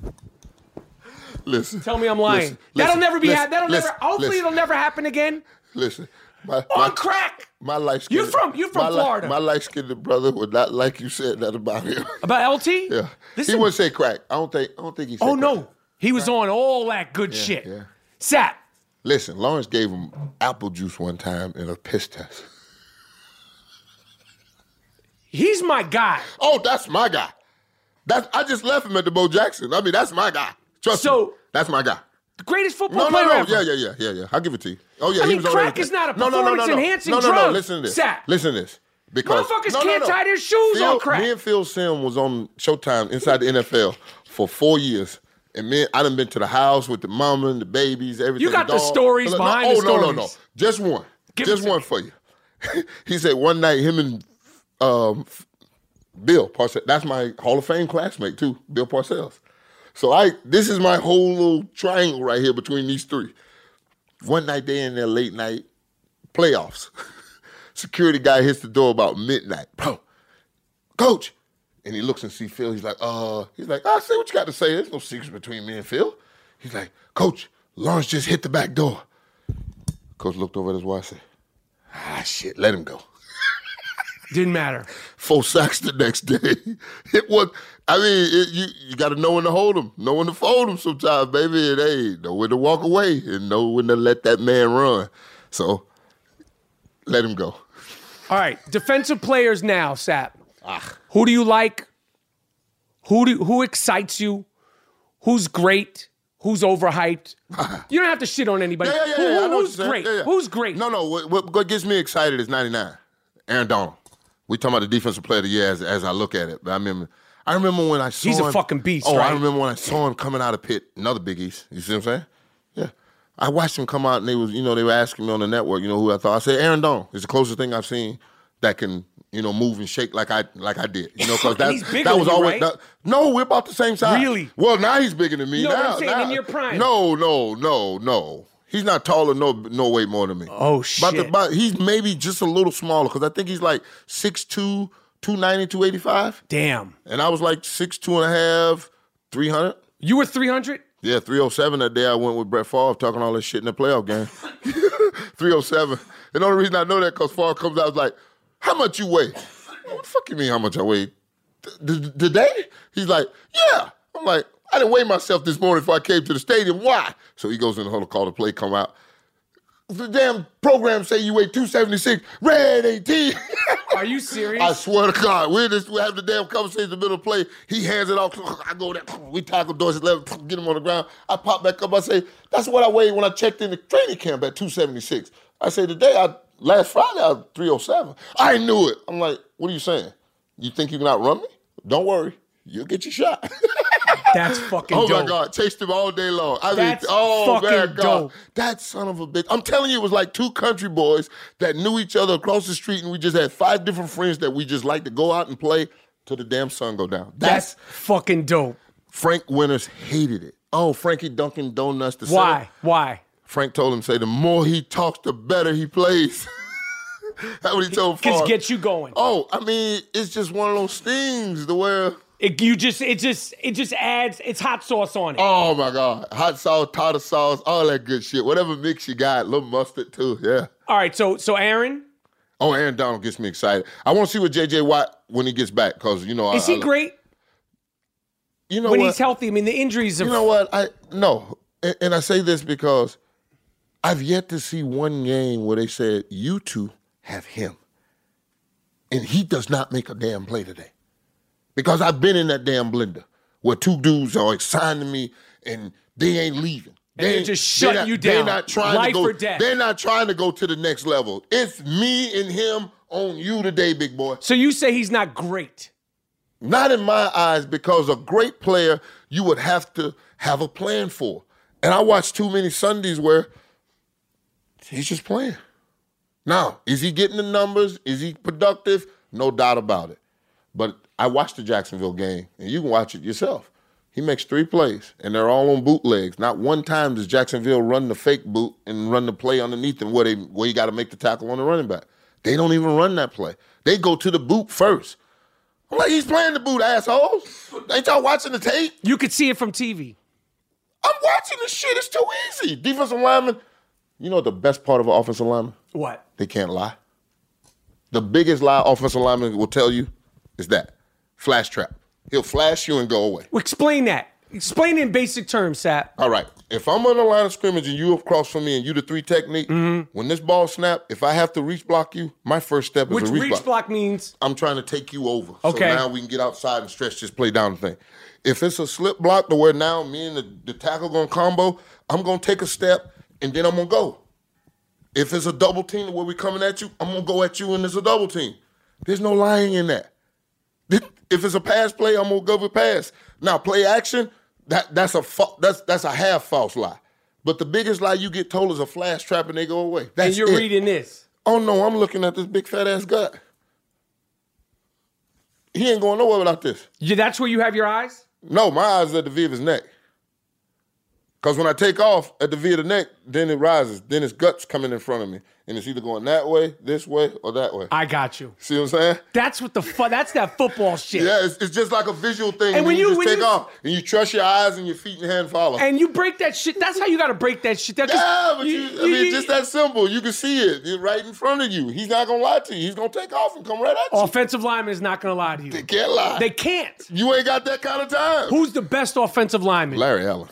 Listen. Tell me I'm lying. Listen, that'll listen, never be listen, ha- that'll listen, never hopefully listen. it'll never happen again. Listen. My, On my, crack. My light skinned You from you from my, Florida. My light skinned brother would not like you said that about him. About L T? Yeah. Listen. He wouldn't say crack. I don't think I don't think he said Oh crack. no. He was on all that good shit. yeah. Sap. Listen, Lawrence gave him apple juice one time in a piss test. He's my guy. Oh, that's my guy. That's I just left him at the Bo Jackson. I mean, that's my guy. Trust So- me. That's my guy. The greatest football No, no, player no. ever. Yeah, yeah, yeah, yeah, yeah. I'll give it to you. Oh, yeah, I he mean, was on crack everything. is not a no, no, no, no, no. performance-enhancing no, no, no, drug. Listen to this. Sap. Listen to this. Because Motherfuckers no, no, can't no. tie their shoes Phil, on crack. Me and Phil Sim was on Showtime inside the N F L for four years. And me, I done been to the house with the mama and the babies, everything. You got the the dog. stories No, behind oh, the no, no, no. stories. Just one. Give Just it to one me. for you. He said one night him and um, Bill Parcells, that's my Hall of Fame classmate too, Bill Parcells. So I, this is my whole little triangle right here between these three. One night they in their late night playoffs. Security guy hits the door about midnight. Bro, coach. And he looks and see Phil. He's like, uh, he's like, I say what you got to say. There's no secrets between me and Phil. He's like, Coach, Lawrence just hit the back door. Coach looked over at his wife and said, ah, shit, let him go. Didn't matter. Four sacks the next day. It was, I mean, it, you you got to know when to hold him, know when to fold him sometimes, baby. And hey, know when to walk away and know when to let that man run. So let him go. All right, defensive players now, Sap. Ah. Who do you like? Who do who excites you? Who's great? Who's overhyped? You don't have to shit on anybody. Yeah, yeah, yeah. Who, yeah, I know what who's you're saying. great? Yeah, yeah. Who's great? No, no. What, what, what gets me excited is ninety-nine. Aaron Donald. We talking about the defensive player of the year as, as I look at it. But I remember, I remember when I saw He's him. a fucking beast, Oh, right? I remember when I saw him coming out of Pitt, another Big East. You see what I'm saying? Yeah. I watched him come out and they was, you know, they were asking me on the network, you know, who I thought. I said Aaron Donald is the closest thing I've seen that can, you know, move and shake like I like I did. You know, because that, He's bigger that was than you, always right? that, no, we're about the same size. Really? Well, now he's bigger than me. No, now, I'm saying now, in your prime. No, no, no, no. He's not taller, no, no weight more than me. Oh, About shit. the, about, he's maybe just a little smaller because I think he's like six two, two ninety, two eighty-five. Damn. And I was like six two and a half, three hundred. You were three hundred? Yeah, three oh seven that day I went with Brett Favre talking all this shit in the playoff game. three oh seven. And the only reason I know that because Favre comes out and was like, how much you weigh? What the fuck you mean how much I weigh? Today? He's like, yeah. I'm like, I didn't weigh myself this morning before I came to the stadium. Why? So he goes in the huddle, call the play, come out. The damn program say you weigh two seventy-six, red eighteen. Are you serious? I swear to God. We're just, we have the damn conversation in the middle of the play. He hands it off. I go there. We tackle Dorsey left, get him on the ground. I pop back up. I say, that's what I weighed when I checked in the training camp at two seventy-six. I say, today, I last Friday, I was three oh seven. I knew it. I'm like, what are you saying? You think you can outrun me? Don't worry. You'll get your shot. That's fucking oh dope. Oh, my God. Chased him all day long. I That's mean, oh, fucking man, God. dope. That son of a bitch. I'm telling you, it was like two country boys that knew each other across the street, and we just had five different friends that we just like to go out and play till the damn sun go down. That's, That's fucking dope. Frank Winters hated it. Oh, Frankie Dunkin' Donuts. The Why? center. Why? Frank told him, say, the more he talks, the better he plays. That's what he told Favre. Because get you going. Oh, I mean, it's just one of those things to where... It, you just, it just, it just adds, it's hot sauce on it. Oh my God, hot sauce, tartar sauce, all that good shit. Whatever mix you got, a little mustard too. Yeah. All right, so, so Aaron. Oh, Aaron Donald gets me excited. I want to see what J J Watt when he gets back, because you know. Is I, he I, great? You know when what? he's healthy. I mean, the injuries. Of, you know what? I no, and, and I say this because I've yet to see one game where they said you two have him, and he does not make a damn play today. Because I've been in that damn blender where two dudes are signing me and they ain't leaving. They and they're just shutting not, you down. They're not trying Life to go. or death. They're not trying to go to the next level. It's me and him on you today, big boy. So you say he's not great? Not in my eyes, because a great player you would have to have a plan for. And I watched too many Sundays where he's just playing. Now, is he getting the numbers? Is he productive? No doubt about it. But I watched the Jacksonville game, and you can watch it yourself. He makes three plays, and they're all on bootlegs. Not one time does Jacksonville run the fake boot and run the play underneath them where, they, where you got to make the tackle on the running back. They don't even run that play. They go to the boot first. I'm like, he's playing the boot, assholes. Ain't y'all watching the tape? You could see it from T V. I'm watching this shit. It's too easy. Defensive lineman, you know what the best part of an offensive lineman? What? They can't lie. The biggest lie offensive lineman will tell you is that. Flash trap. He'll flash you and go away. Well, explain that. Explain it in basic terms, Sap. All right. If I'm on the line of scrimmage and you across from me and you the three technique, mm-hmm. when this ball snap, if I have to reach block you, my first step is Which a reach, reach block. block means? I'm trying to take you over. Okay. So now we can get outside and stretch this play down the thing. If it's a slip block to where now me and the, the tackle going to combo, I'm going to take a step and then I'm going to go. If it's a double team to where we coming at you, I'm going to go at you and it's a double team. There's no lying in that. If it's a pass play, I'm gonna go with pass. Now, play action, that that's a fa- that's that's a half false lie. But the biggest lie you get told is a flash trap and they go away. That's and you're it. reading this. Oh no, I'm looking at this big fat ass gut. He ain't going nowhere without this. Yeah, that's where you have your eyes? No, my eyes are at the V of his neck. Because when I take off at the V of the neck, then it rises. Then his gut's coming in front of me. And it's either going that way, this way, or that way. I got you. See what I'm saying? That's what the fu- That's that football shit. Yeah, it's, it's just like a visual thing. And And when when you, you- just when take you- off and you trust your eyes and your feet and your hand follow. And you break that shit. That's how you got to break that shit. That yeah, but you, you, I mean, just that simple. You can see it. It's right in front of you. He's not going to lie to you. He's going to take off and come right at you. Offensive lineman is not going to lie to you. They can't lie. They can't. You ain't got that kind of time. Who's the best offensive lineman? Larry Allen.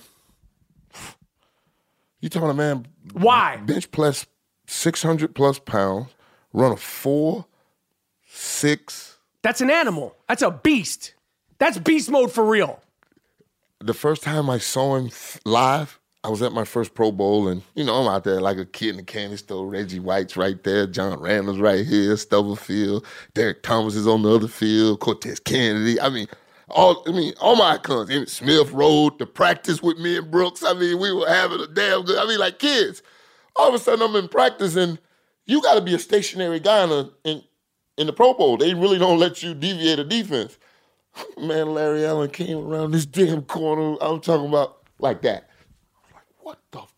You talking a man? Why? Bench plus six hundred plus pounds, run a four, six. That's an animal. That's a beast. That's beast mode for real. The first time I saw him live, I was at my first Pro Bowl, and, you know, I'm out there like a kid in the candy store. Reggie White's right there. John Randall's right here. Stubblefield. Derek Thomas is on the other field. Cortez Kennedy. I mean, all I mean, all my icons. Emmitt Smith rode to practice with me and Brooks. I mean, we were having a damn good, I mean, like kids. All of a sudden, I'm in practice, and you got to be a stationary guy in, a, in, in the Pro Bowl. They really don't let you deviate a defense. Man, Larry Allen came around this damn corner. I'm talking about like that. What the? F-?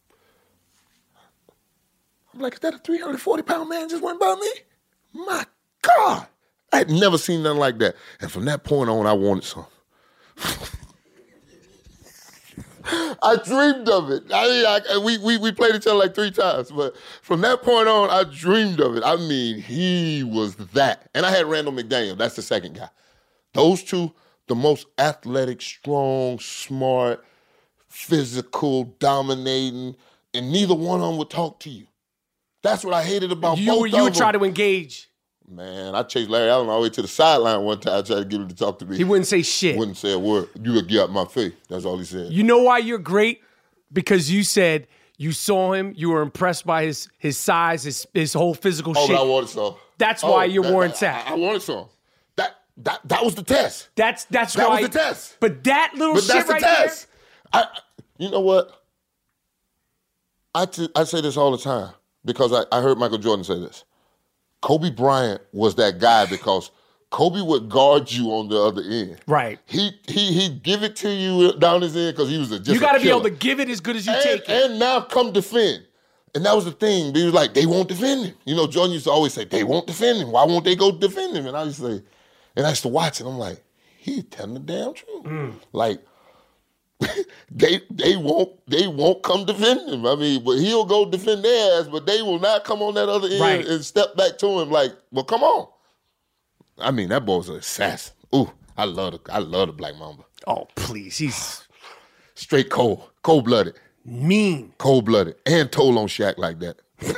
I'm like, is that a three hundred forty pound man just went by me? My God. I had never seen nothing like that. And from that point on, I wanted some. I dreamed of it. I mean, I, we, we, we played each other like three times. But from that point on, I dreamed of it. I mean, he was that. And I had Randall McDaniel. That's the second guy. Those two, the most athletic, strong, smart, physical, dominating, and neither one of them would talk to you. That's what I hated about you, both you of would them. try to engage. Man, I chased Larry Allen all the way to the sideline one time, tried to get him to talk to me. He wouldn't say shit. Wouldn't say a word. You would get out my face. That's all he said. You know why you're great? Because you said you saw him, you were impressed by his his size, his his whole physical oh, shape. Oh, I wanted some. That's oh, why you're that, Warren that, Sapp. I, I wanted some. That that that was the test. That's that's that why. was the test. But that little but shit that's the right test. there. I, you know what? I, t- I say this all the time because I, I heard Michael Jordan say this. Kobe Bryant was that guy because Kobe would guard you on the other end. Right. He he he'd give it to you down his end because he was a just You got to a be able killer. to give it as good as you and, take it. And now come defend. And that was the thing. He was like, they won't defend him. You know, Jordan used to always say, they won't defend him. Why won't they go defend him? And I used to say, and I used to watch it. I'm like, he's telling the damn truth. Mm. Like, they they won't they won't come defend him. I mean, but he'll go defend their ass, but they will not come on that other end right. and step back to him like, well, come on. I mean, that boy was an assassin. Ooh, I love the I love the Black Mamba. Oh, please. He's straight cold. Cold-blooded. Mean. Cold-blooded. And told on Shaq like that.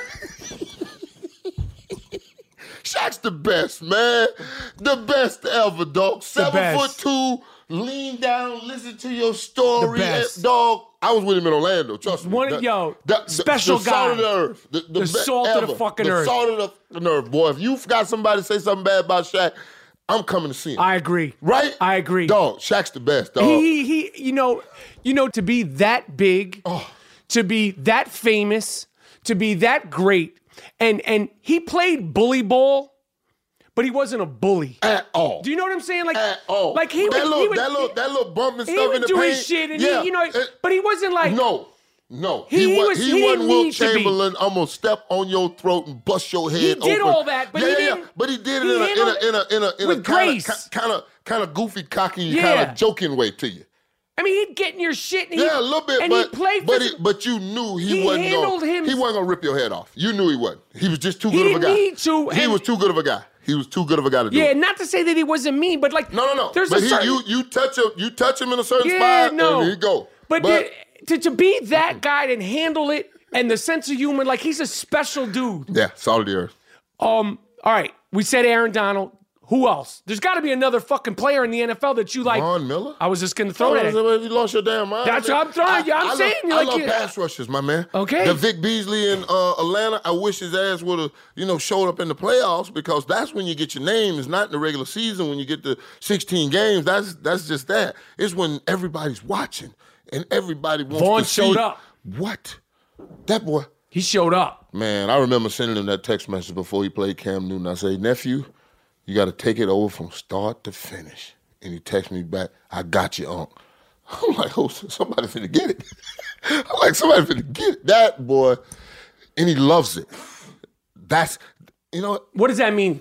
Shaq's the best, man. The best ever, dog. Seven foot two. Lean down, listen to your story. The best. Dog, I was with him in Orlando, trust me. One, the, yo, the, the, special the guy. Salt of the earth. The, the, the be- salt ever. of the fucking the earth. The salt of the, the earth, boy. If you got somebody to say something bad about Shaq, I'm coming to see him. I agree. Right? I agree. Dog, Shaq's the best, dog. He, he, you know, you know, to be that big, oh. to be that famous, to be that great, and and he played bully ball. But he wasn't a bully at all. Do you know what I'm saying? Like, at all. Like he that would, little, he would, that little, that little bump and he stuff would in the do paint. his shit, and yeah. he, you know, it, but he wasn't like no, no. He, he, he was, was. He, He wasn't didn't Wilt need to be. Chamberlain. I'm gonna step on your throat and bust your head He open. did all that, but yeah, he yeah, didn't. Yeah. But he did it he in a, in a, in a, in a, in a, with kind grace, of, kind of, kind of goofy, cocky, Yeah. kind of joking way to you. I mean, he'd get in your shit. And Yeah, a little bit, and but he played but, he, physical- but you knew he, He wasn't handled gonna, him- he wasn't gonna rip your head off. You knew he wasn't. He was just too He good of a guy. didn't need to, He and- was too good of a guy. He was too good of a guy to do Yeah, it. not to say that he wasn't mean, but like No, no, no. There's but a he, certain, you you touch him, you touch him in a certain yeah, spot, no. and he go. But, But the, to to be that guy and handle it, and the sense of humor, like he's a special dude. yeah, salt of the earth. Um, all right, we said Aaron Donald. Who else? There's got to be another fucking player in the N F L that you like. Von Miller. I was just gonna throw that. Oh, at you lost your damn mind. That's what I'm throwing you. I'm I saying love, you I like love you- pass rushers, my man. Okay. The Vic Beasley in uh, Atlanta. I wish his ass would have, you know, showed up in the playoffs because that's when you get your name. It's not in the regular season when you get to sixteen games. That's that's just that. It's when everybody's watching and everybody wants Vaughn to see. showed up. What? That boy. He showed up. Man, I remember sending him that text message before he played Cam Newton. I say, nephew, you got to take it over from start to finish. And he texted me back, I got you, Unc. I'm like, oh, somebody finna get it. I'm like, somebody finna get it. That boy, and he loves it. That's, you know what? What does that mean?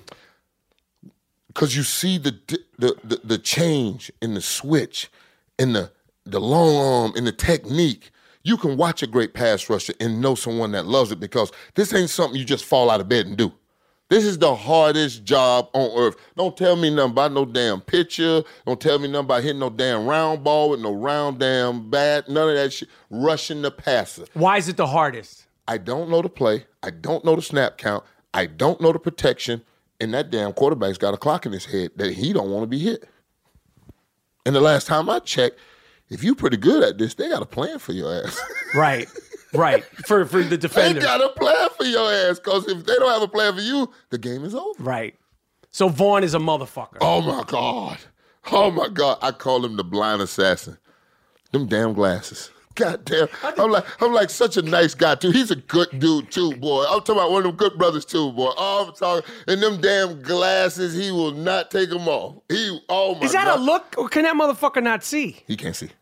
Because you see the, the the the change in the switch, in the the long arm, in the technique. You can watch a great pass rusher and know someone that loves it because this ain't something you just fall out of bed and do. This is the hardest job on earth. Don't tell me nothing about no damn pitcher. Don't tell me nothing about hitting no damn round ball with no round damn bat. None of that shit. Rushing the passer. Why is it the hardest? I don't know the play. I don't know the snap count. I don't know the protection. And that damn quarterback's got a clock in his head that he don't want to be hit. And the last time I checked, if you pretty good at this, they got a plan for your ass. Right, right. For for the They defender. got a plan for your ass because if they don't have a plan for you, the game is over. Right. So Vaughn is a motherfucker. Oh, my God. Oh, my God. I call him the blind assassin. Them damn glasses. God damn. I'm like, I'm like such a nice guy, too. He's a good dude, too, boy. I'm talking about one of them good brothers, too, boy. Oh, I'm talking. And them damn glasses, he will not take them off. He, oh, my Is that God. a look, or can that motherfucker not see? He can't see.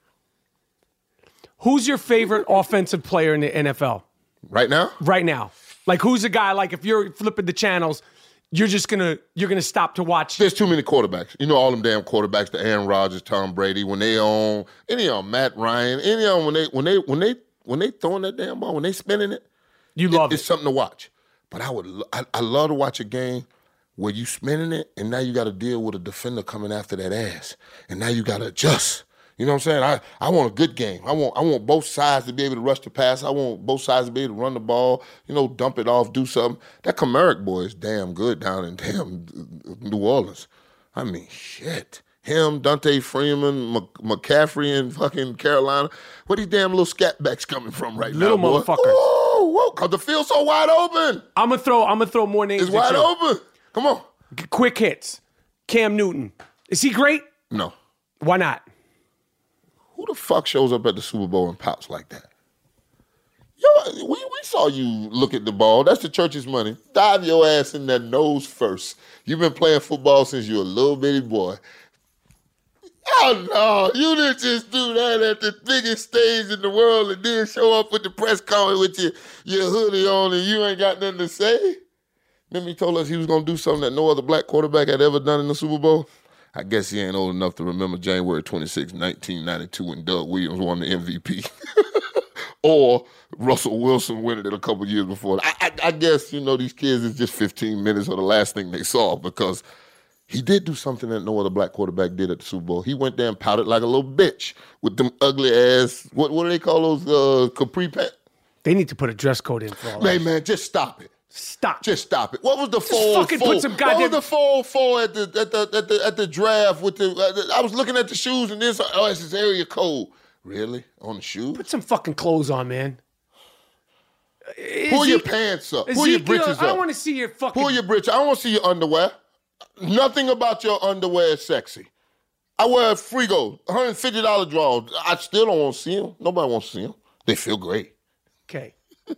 Who's your favorite offensive player in the N F L Right now? right now? Like, who's a guy, like, if you're flipping the channels, you're just gonna, you're gonna stop to watch. There's too many quarterbacks. You know all them damn quarterbacks, the Aaron Rodgers, Tom Brady, when they on, any of them, Matt Ryan, any of them, when they, when they, when they, when they throwing that damn ball, when they spinning it, You love it's it. something to watch. But I would, lo- I, I love to watch a game where you spinning it, and now you got to deal with a defender coming after that ass, and now you got to adjust. You know what I'm saying? I, I want a good game. I want I want both sides to be able to rush the pass. I want both sides to be able to run the ball, you know, dump it off, do something. That Kamaric boy is damn good down in damn New Orleans. I mean, shit. Him, Dante Freeman, McCaffrey in fucking Carolina. Where these damn little scatbacks coming from right little now, boy? Little motherfuckers. Oh, whoa, cause the field's so wide open. I'm gonna throw. I'm gonna throw more names. It's wide you. open. Come on. Quick hits. Cam Newton. Is he great? No. Why not? Who the fuck shows up at the Super Bowl and pouts like that? Yo, we, we saw you look at the ball. That's the church's money. Dive your ass in that nose first. You've been playing football since you were a little bitty boy. Oh, no. You didn't just do that at the biggest stage in the world and then show up with the press conference with your, your hoodie on and you ain't got nothing to say? Remember he told us he was going to do something that no other black quarterback had ever done in the Super Bowl? I guess he ain't old enough to remember January twenty-sixth, nineteen ninety-two when Doug Williams won the M V P. Or Russell Wilson winning it a couple years before. I, I, I guess, you know, these kids is just fifteen minutes of the last thing they saw because he did do something that no other black quarterback did at the Super Bowl. He went there and pouted like a little bitch with them ugly ass, what what do they call those, uh, capri pants? They need to put a dress code in for all Hey, that. man, just stop it. Stop. Just stop it. What was the Just four? fucking four? put some goddamn- What was the four four at the at the at the at the draft with the? Uh, I was looking at the shoes and then so, oh, it's this area code. Really on the shoes? Put some fucking clothes on, man. Pull your pants up. Pull your britches up. I don't want to see your fucking. Pull your britches. I don't want to see your underwear. Nothing about your underwear is sexy. I wear Frigo, one hundred fifty dollars drawers. I still don't want to see them. Nobody wants to see them. They feel great. Okay.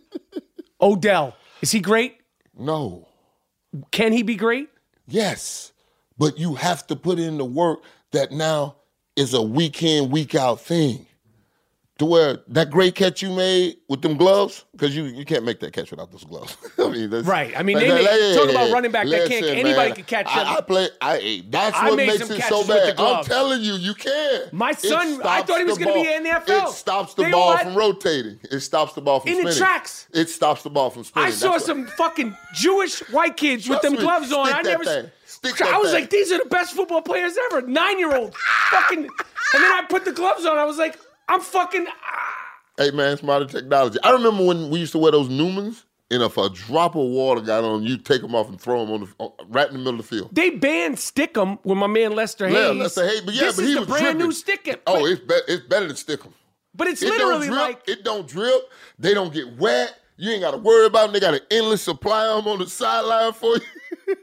Odell, is he great? No. Can he be great? Yes. But you have to put in the work that now is a week in, week out thing. To where that great catch you made with them gloves, because you, you can't make that catch without those gloves. I mean, that's, right. I mean, like, they like, make, hey, talk hey, about running back that can't. listen, Anybody man, can catch I, them. I play. I that's I what made makes some it catches so with the bad. I'm gloves. telling you, you can. My It son, I stops thought he was the going to be ball. in the N F L. It stops the They know ball what? from rotating. It stops the ball from In the spinning. tracks. It stops the ball from spinning. I saw That's some what- fucking Jewish white kids with Trust them me, gloves on. stick I that never. thing. Stick I that was thing. like, these are the best football players ever. Nine-year-old, fucking. And then I put the gloves on. I was like, I'm fucking. Ah. Hey, man, it's modern technology. I remember when we used to wear those Newmans, and if a drop of water got on you, take them off and throw them on the, on, right in the middle of the field. They banned Stickum with my man Lester Hayes. Yeah, Lester Hayes, but yeah, this but is he the was brand dripping. new Stickum. Oh, it's, be- it's better than Stickum. But it's It literally don't drip. like. It don't drip. They don't get wet. You ain't got to worry about them. They got an endless supply of them on the sideline for you.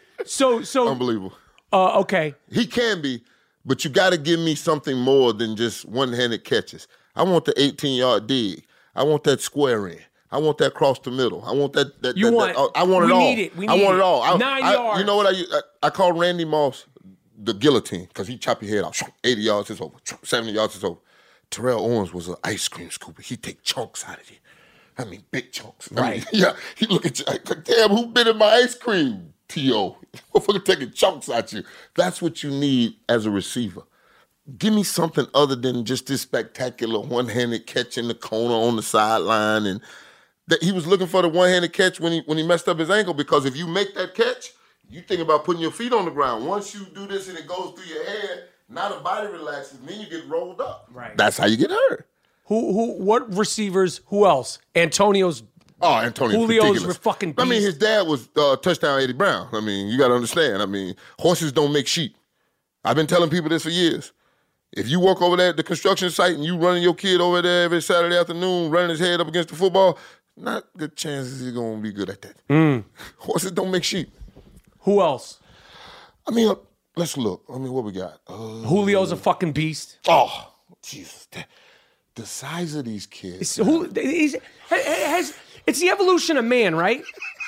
So, so. Unbelievable. Uh, okay. He can be, but you got to give me something more than just one-handed catches. I want the eighteen-yard dig. I want that square in. I want that cross the middle. I want that. that You that, want- that, I want it we all. need it. We I need want it. it all. I, Nine I, yards. You know what I, I I call Randy Moss the guillotine because he chop your head off. eighty yards is over. seventy yards is over. Terrell Owens was an ice cream scooper. He take chunks out of you. I mean, big chunks. I Right. mean, yeah. He look at you like, damn, who bit in my ice cream? T O Motherfucker taking chunks out you. That's what you need as a receiver. Give me something other than just this spectacular one-handed catch in the corner on the sideline. And that he was looking for the one-handed catch when he when he messed up his ankle, because if you make that catch, you think about putting your feet on the ground. Once you do this and it goes through your head, now the body relaxes, and then you get rolled up. Right. That's how you get hurt. Who, who, what receivers, who else? Antonio's. Oh, Antonio's Julio's ridiculous. were fucking I mean, beasts. his dad was uh, touchdown Eddie Brown. I mean, you got to understand. I mean, horses don't make sheep. I've been telling people this for years. If you walk over there at the construction site and you running your kid over there every Saturday afternoon, running his head up against the football, not good chances he's going to be good at that. Mm. Horses don't make sheep. Who else? I mean, uh, let's look. I mean, what we got? Uh, Julio's a fucking beast. oh, Jesus. That, the size of these kids. It's, who, he's, has, it's the evolution of man, right?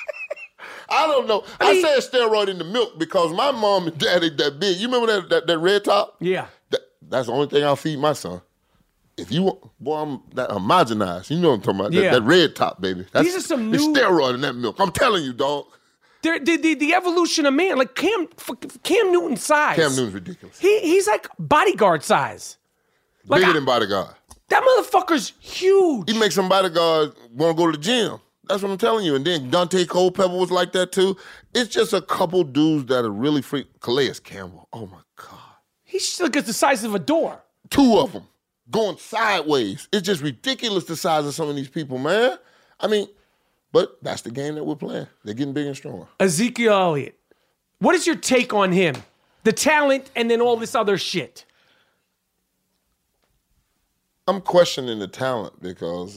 I don't know. I, I mean- said steroid in the milk because my mom and dad ain't that big. You remember that that, that red top? Yeah. That, that's the only thing I'll feed my son. If you want, boy, I'm that homogenized. You know what I'm talking about. That, Yeah. that red top, baby. That's, These are some there's new- steroid in that milk. I'm telling you, dog. The, the, the, the evolution of man, like Cam Cam Newton's size. Cam Newton's ridiculous. He, he's like bodyguard size. Like Bigger I- than bodyguard. That motherfucker's huge. He makes some bodyguards want to go to the gym. That's what I'm telling you. And then Dante Culpepper was like that too. It's just a couple dudes that are really freak. Calais Campbell. Oh my God. He's like the size of a door. two of them going sideways. It's just ridiculous the size of some of these people, man. I mean, but that's the game that we're playing. They're getting bigger and stronger. Ezekiel Elliott. What is your take on him? The talent and then all this other shit. I'm questioning the talent because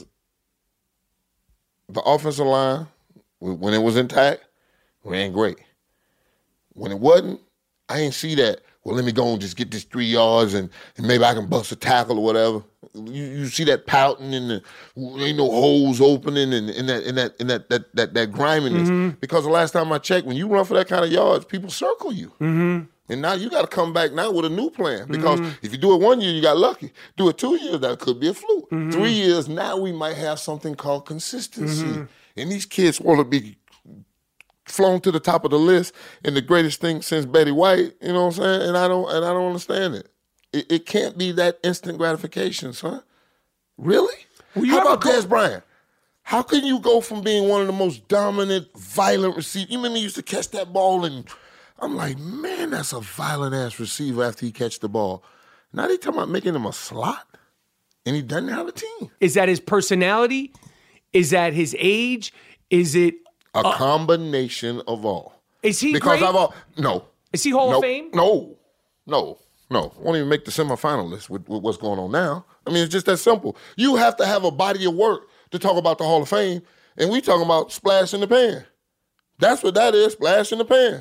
the offensive line, when it was intact, ran great. When it wasn't, I ain't see that. Well, let me go and just get this three yards and, and maybe I can bust a tackle or whatever. You, you see that pouting and the, ain't no holes opening and, and that and that and that that that, that griminess. Mm-hmm. Because the last time I checked, when you run for that kind of yards, people circle you. Mm-hmm. And now you got to come back now with a new plan. Because mm-hmm. if you do it one year, you got lucky. Do it two years, that could be a fluke. Mm-hmm. Three years, now we might have something called consistency. Mm-hmm. And these kids want to be flown to the top of the list and the greatest thing since Betty White, you know what I'm saying? And I don't and I don't understand it. It, it can't be that instant gratification, son. Really? Well, How about go- Dez Bryant? How can you go from being one of the most dominant, violent receivers? You remember he used to catch that ball and I'm like, man, that's a violent-ass receiver after he catch the ball. Now they talking about making him a slot, and he doesn't have a team. Is that his personality? Is that his age? Is it a uh, combination of all? Is he because great? I've all no. Is he Hall no, of Fame? No, no, no. Won't even make the semifinal list with, with what's going on now. I mean, it's just that simple. You have to have a body of work to talk about the Hall of Fame, and we talking about splash in the pan. That's what that is, splash in the pan.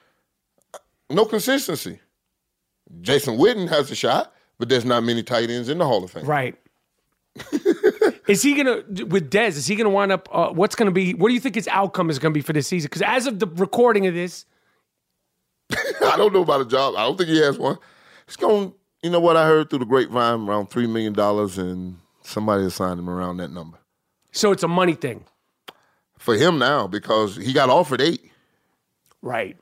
No consistency. Jason Witten has a shot, but there's not many tight ends in the Hall of Fame. Right. Is he going to, with Dez, is he going to wind up, uh, what's going to be, what do you think his outcome is going to be for this season? Because as of the recording of this. I don't know about a job. I don't think he has one. He's going, you know what I heard through the grapevine, around three million dollars, and somebody assigned him around that number. So it's a money thing. For him now, because he got offered eight. Right.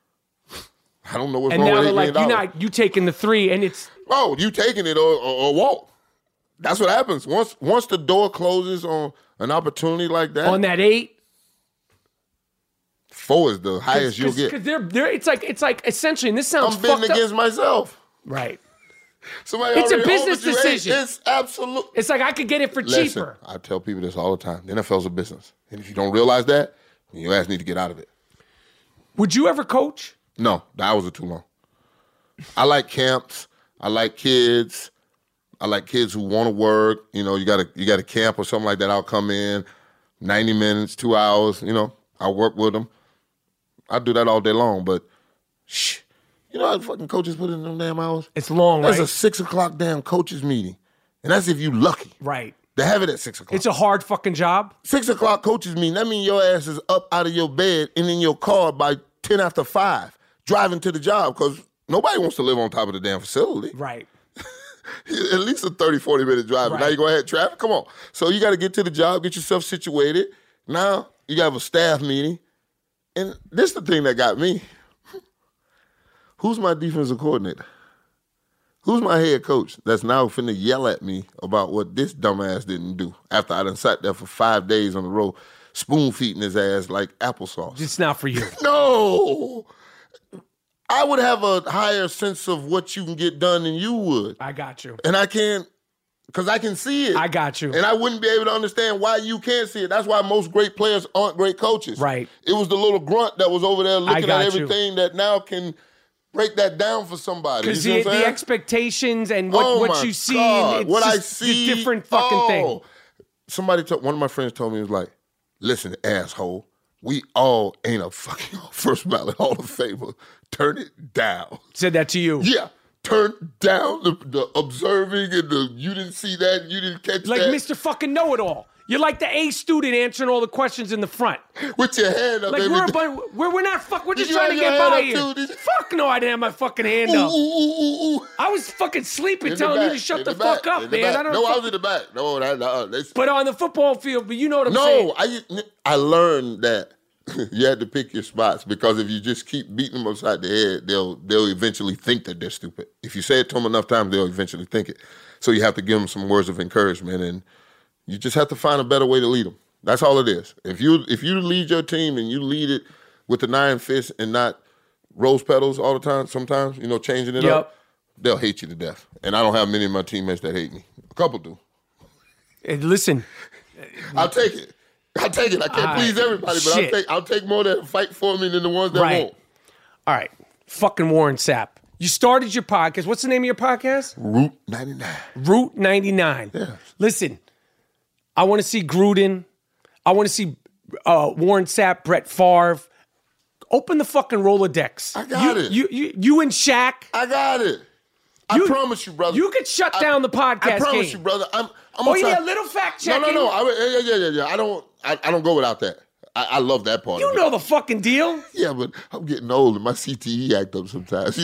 I don't know what's and wrong now with they're eight like, you're not, you taking the three, and it's. Oh, you taking it or, or, or walk. That's what happens. Once once the door closes on an opportunity like that. On that eight. Four is the highest Cause, you'll cause, get. Because they're, they're, it's like, it's like essentially, and this sounds I'm betting fucked against up. myself. Right. Somebody it's a already business offered you decision. eight. It's absolute. It's like I could get it for Listen, cheaper. I tell people this all the time. The N F L's a business. And if you don't realize that, your ass need to get out of it. Would you ever coach? No, the hours are too long. I like camps. I like kids. I like kids who want to work. You know, you got a you got a camp or something like that. I'll come in, ninety minutes, two hours. You know, I work with them. I do that all day long. But shh, you know how fucking coaches put in them damn hours? It's long, That's right? That's a six o'clock damn coaches meeting, and that's if you lucky. Right. They have it at six o'clock. It's a hard fucking job. Six o'clock coaches meeting. That means your ass is up out of your bed and in your car by ten after five, driving to the job because nobody wants to live on top of the damn facility. Right. At least a thirty, forty minute drive. Right. Now you go ahead, traffic, come on. So you got to get to the job, get yourself situated. Now you got to have a staff meeting. And this is the thing that got me. Who's my defensive coordinator? Who's my head coach that's now finna yell at me about what this dumbass didn't do after I done sat there for five days on the road, spoon-feeding his ass like applesauce? It's not for you. No. I would have a higher sense of what you can get done than you would. I got you. And I can't, because I can see it. I got you. And I wouldn't be able to understand why you can't see it. That's why most great players aren't great coaches. Right. It was the little grunt that was over there looking at everything you. that now can break that down for somebody. Because the, the expectations and what, oh what you see, God. it's what just I see, a different fucking oh. thing. Somebody, told, one of my friends told me, he was like, listen, asshole, we all ain't a fucking first ballot Hall of Famer. Turn it down. Said that to you? Yeah. Turn down the, the observing and the you didn't see that and you didn't catch like that. Like Mister Fucking Know-It-All. You're like the A student answering all the questions in the front. With your hand up. Like we're, but we're, we're not fuck. We're Did just trying to get by here. Too, fuck no, I didn't have my fucking hand ooh, up. Ooh, ooh, ooh. I was fucking sleeping, in telling back, you to shut the, the fuck back, up, man. I don't no, fuck... I was in the back. No, that, no, they... But on the football field, but you know what I'm no, saying. No, I I learned that you had to pick your spots because if you just keep beating them upside the head, they'll they'll eventually think that they're stupid. If you say it to them enough times, they'll eventually think it. So you have to give them some words of encouragement, and you just have to find a better way to lead them. That's all it is. If you if you lead your team and you lead it with the nine fists and not rose petals all the time, sometimes, you know, changing it yep. up, they'll hate you to death. And I don't have many of my teammates that hate me. A couple do. Hey, listen. I'll take it. I'll take it. I can't All please right. everybody, but I'll Shit. take, I'll take more that fight for me than the ones that Right. won't. All right. Fucking Warren Sapp. You started your podcast. What's the name of your podcast? Route ninety-nine. Route ninety-nine. Yeah. Listen, I want to see Gruden. I want to see uh, Warren Sapp, Brett Favre. Open the fucking Rolodex. I got you, it. You, you, you and Shaq. I got it. I You- promise you, brother. You could shut I- down the podcast I promise game. you, brother. I'm. I'm Oh gonna yeah, try- little fact No, checking. no, no. I, yeah, yeah, yeah, yeah. I don't. I, I don't go without that. I, I love that part. You of know it. the fucking deal. Yeah, but I'm getting old and my C T E act up sometimes.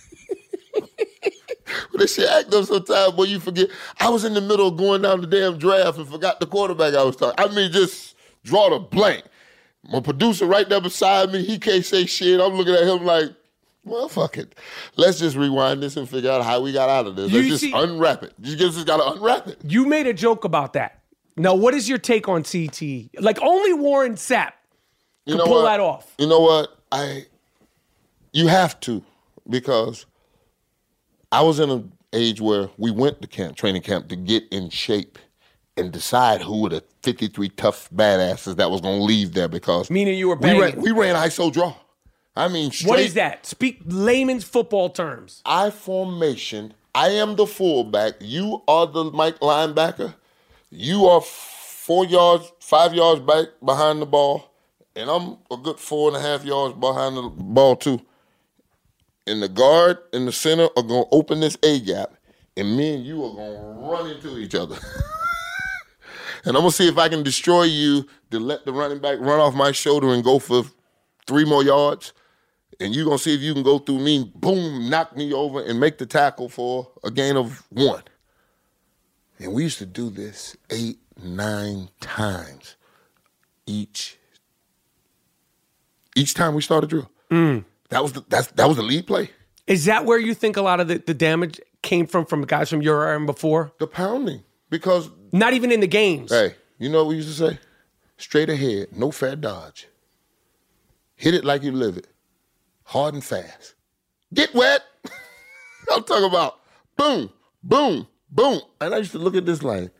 When that shit act up sometimes, boy, you forget. I was in the middle of going down the damn draft and forgot the quarterback I was talking. I mean, just draw the blank. My producer right there beside me, he can't say shit. I'm looking at him like, well, fuck it. Let's just rewind this and figure out how we got out of this. Let's You just see- unwrap it. You just got to unwrap it. You made a joke about that. Now, what is your take on C T E? Like only Warren Sapp You could know pull what? that off. You know what? I you have to, because I was in an age where we went to camp, training camp, to get in shape and decide who were the fifty-three tough badasses that was going to leave there, because Meaning you were we ran, banging. we ran I S O draw. I mean, straight What is that? Speak layman's football terms. I formation. I am the fullback. You are the Mike linebacker. You are four yards, five yards back behind the ball, and I'm a good four and a half yards behind the ball too. And the guard in the center are gonna open this A gap, and me and you are gonna run into each other. And I'm gonna see if I can destroy you to let the running back run off my shoulder and go for three more yards. And you're gonna see if you can go through me, boom, knock me over and make the tackle for a gain of one. And we used to do this eight, nine times each. Each time we started drill. Mm. That was the that's that was the lead play. Is that where you think a lot of the, the damage came from, from guys from your era and before? The pounding. Because, Not even in the games. hey, you know what we used to say? Straight ahead, no fair dodge. Hit it like you live it. Hard and fast. Get wet. I'm talking about boom, boom, boom. And I used to look at this like,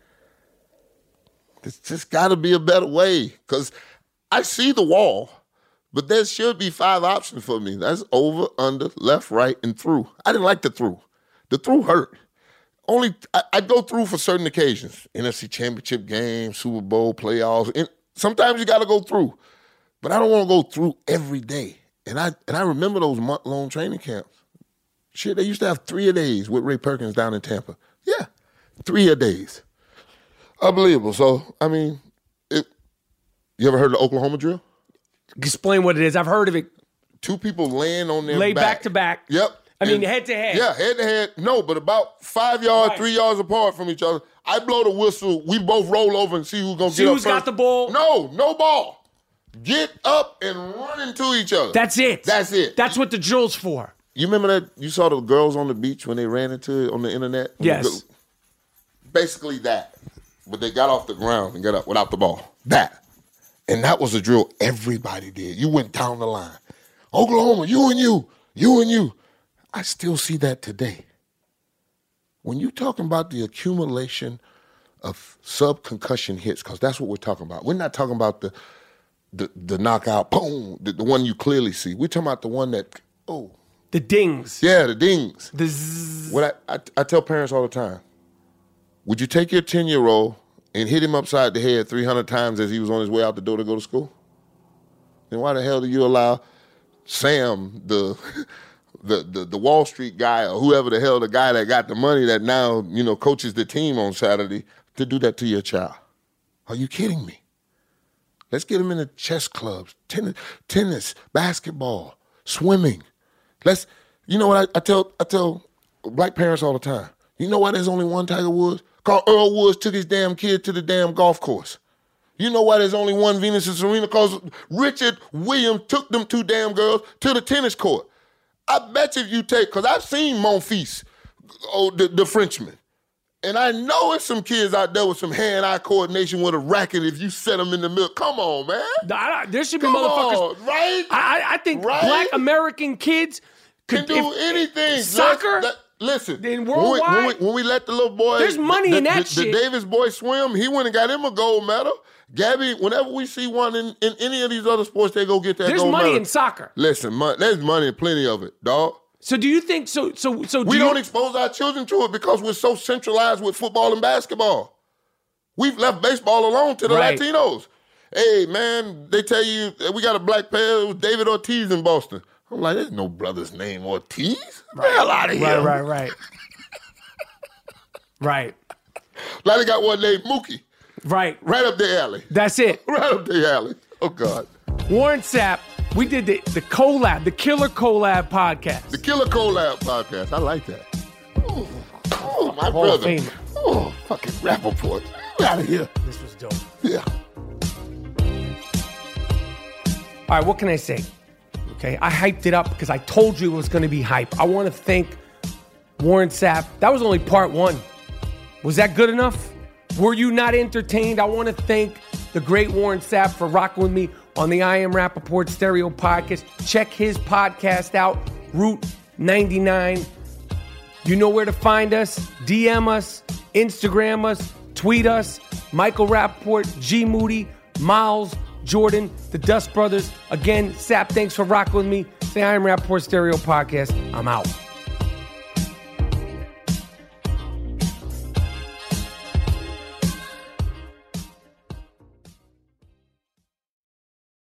there's just got to be a better way, because I see the wall, but there should be five options for me. That's over, under, left, right, and through. I didn't like the through. The through hurt. Only I, I go through for certain occasions. N F C Championship game, Super Bowl, playoffs. And sometimes you got to go through. But I don't want to go through every day. And I and I remember those month-long training camps. Shit, they used to have three-a-days with Ray Perkins down in Tampa. Yeah, three-a-days. Unbelievable. So, I mean, it, you ever heard of the Oklahoma drill? Explain what it is. I've heard of it. Two people laying on their Lay back. back to back. Yep. I mean, And- head to head. Yeah, head to head. No, but about five yards, Right. three yards apart from each other. I blow the whistle. We both roll over and see who's gonna See get who's up got first. the ball? No, no ball. Get up and run into each other. That's it. That's it. That's what the drill's for. You remember that? You saw the girls on the beach when they ran into it on the internet? Yes. Basically that. But they got off the ground and got up without the ball. That. And that was a drill everybody did. You went down the line. Oklahoma, you and you, you and you. I still see that today. When you're talking about the accumulation of sub-concussion hits, because that's what we're talking about. We're not talking about the the, the knockout, boom, the, the one you clearly see. We're talking about the one that, oh. The dings. Yeah, the dings. The zzz. What I, I, I tell parents all the time, would you take your ten-year-old and hit him upside the head three hundred times as he was on his way out the door to go to school? Then why the hell do you allow Sam, the, the the the Wall Street guy, or whoever the hell the guy that got the money that now, you know, coaches the team on Saturday, to do that to your child? Are you kidding me? Let's get him into chess clubs, tennis, tennis, basketball, swimming. Let's, you know what I, I tell I tell black parents all the time. You know why there's only one Tiger Woods? Because Earl Woods took his damn kid to the damn golf course. You know why there's only one Venus and Serena? Because Richard Williams took them two damn girls to the tennis court. I bet you if you take, because I've seen Monfils, oh, the, the Frenchman. And I know it's some kids out there with some hand-eye coordination with a racket if you set them in the middle. Come on, man. I- I- there should be Come motherfuckers. on, right? I, I think Right? black American kids Can could do if- anything. Soccer, Let's- Listen, then when we, worldwide, when, we, when we let the little boy, there's money the, in that the, shit. The Davis boy swim, he went and got him a gold medal. Gabby, whenever we see one in, in any of these other sports, they go get that there's gold medal. money in soccer. Listen, mon- there's money, plenty of it, dog. So do you think, so, so, so do We you, don't expose our children to it because we're so centralized with football and basketball. We've left baseball alone to the Right. Latinos. Hey, man, they tell you we got a black player, it was David Ortiz in Boston. I'm like, there's no brother's name Ortiz. Get the hell out of here. right, right, right. Right, Now they got one named Mookie. right. Right up the alley. That's it. Right up the alley. Oh, God. Warren Sapp, we did the, the collab, the Killer Collab podcast. The Killer Collab podcast. I like that. Oh, oh my Hall of brother. Famer. Oh, fucking Rappaport. Get out of here. This was dope. Yeah. All right, what can I say? Okay, I hyped it up because I told you it was going to be hype. I want to thank Warren Sapp. That was only part one. Was that good enough? Were you not entertained? I want to thank the great Warren Sapp for rocking with me on the I Am Rappaport Stereo podcast. Check his podcast out, Route ninety-nine. You know where to find us. D M us, Instagram us, tweet us. Michael Rappaport, G Moody, Miles, Jordan, the Dust Brothers. Again, Sapp, thanks for rocking with me. Say I Am Rappaport Stereo podcast. I'm out.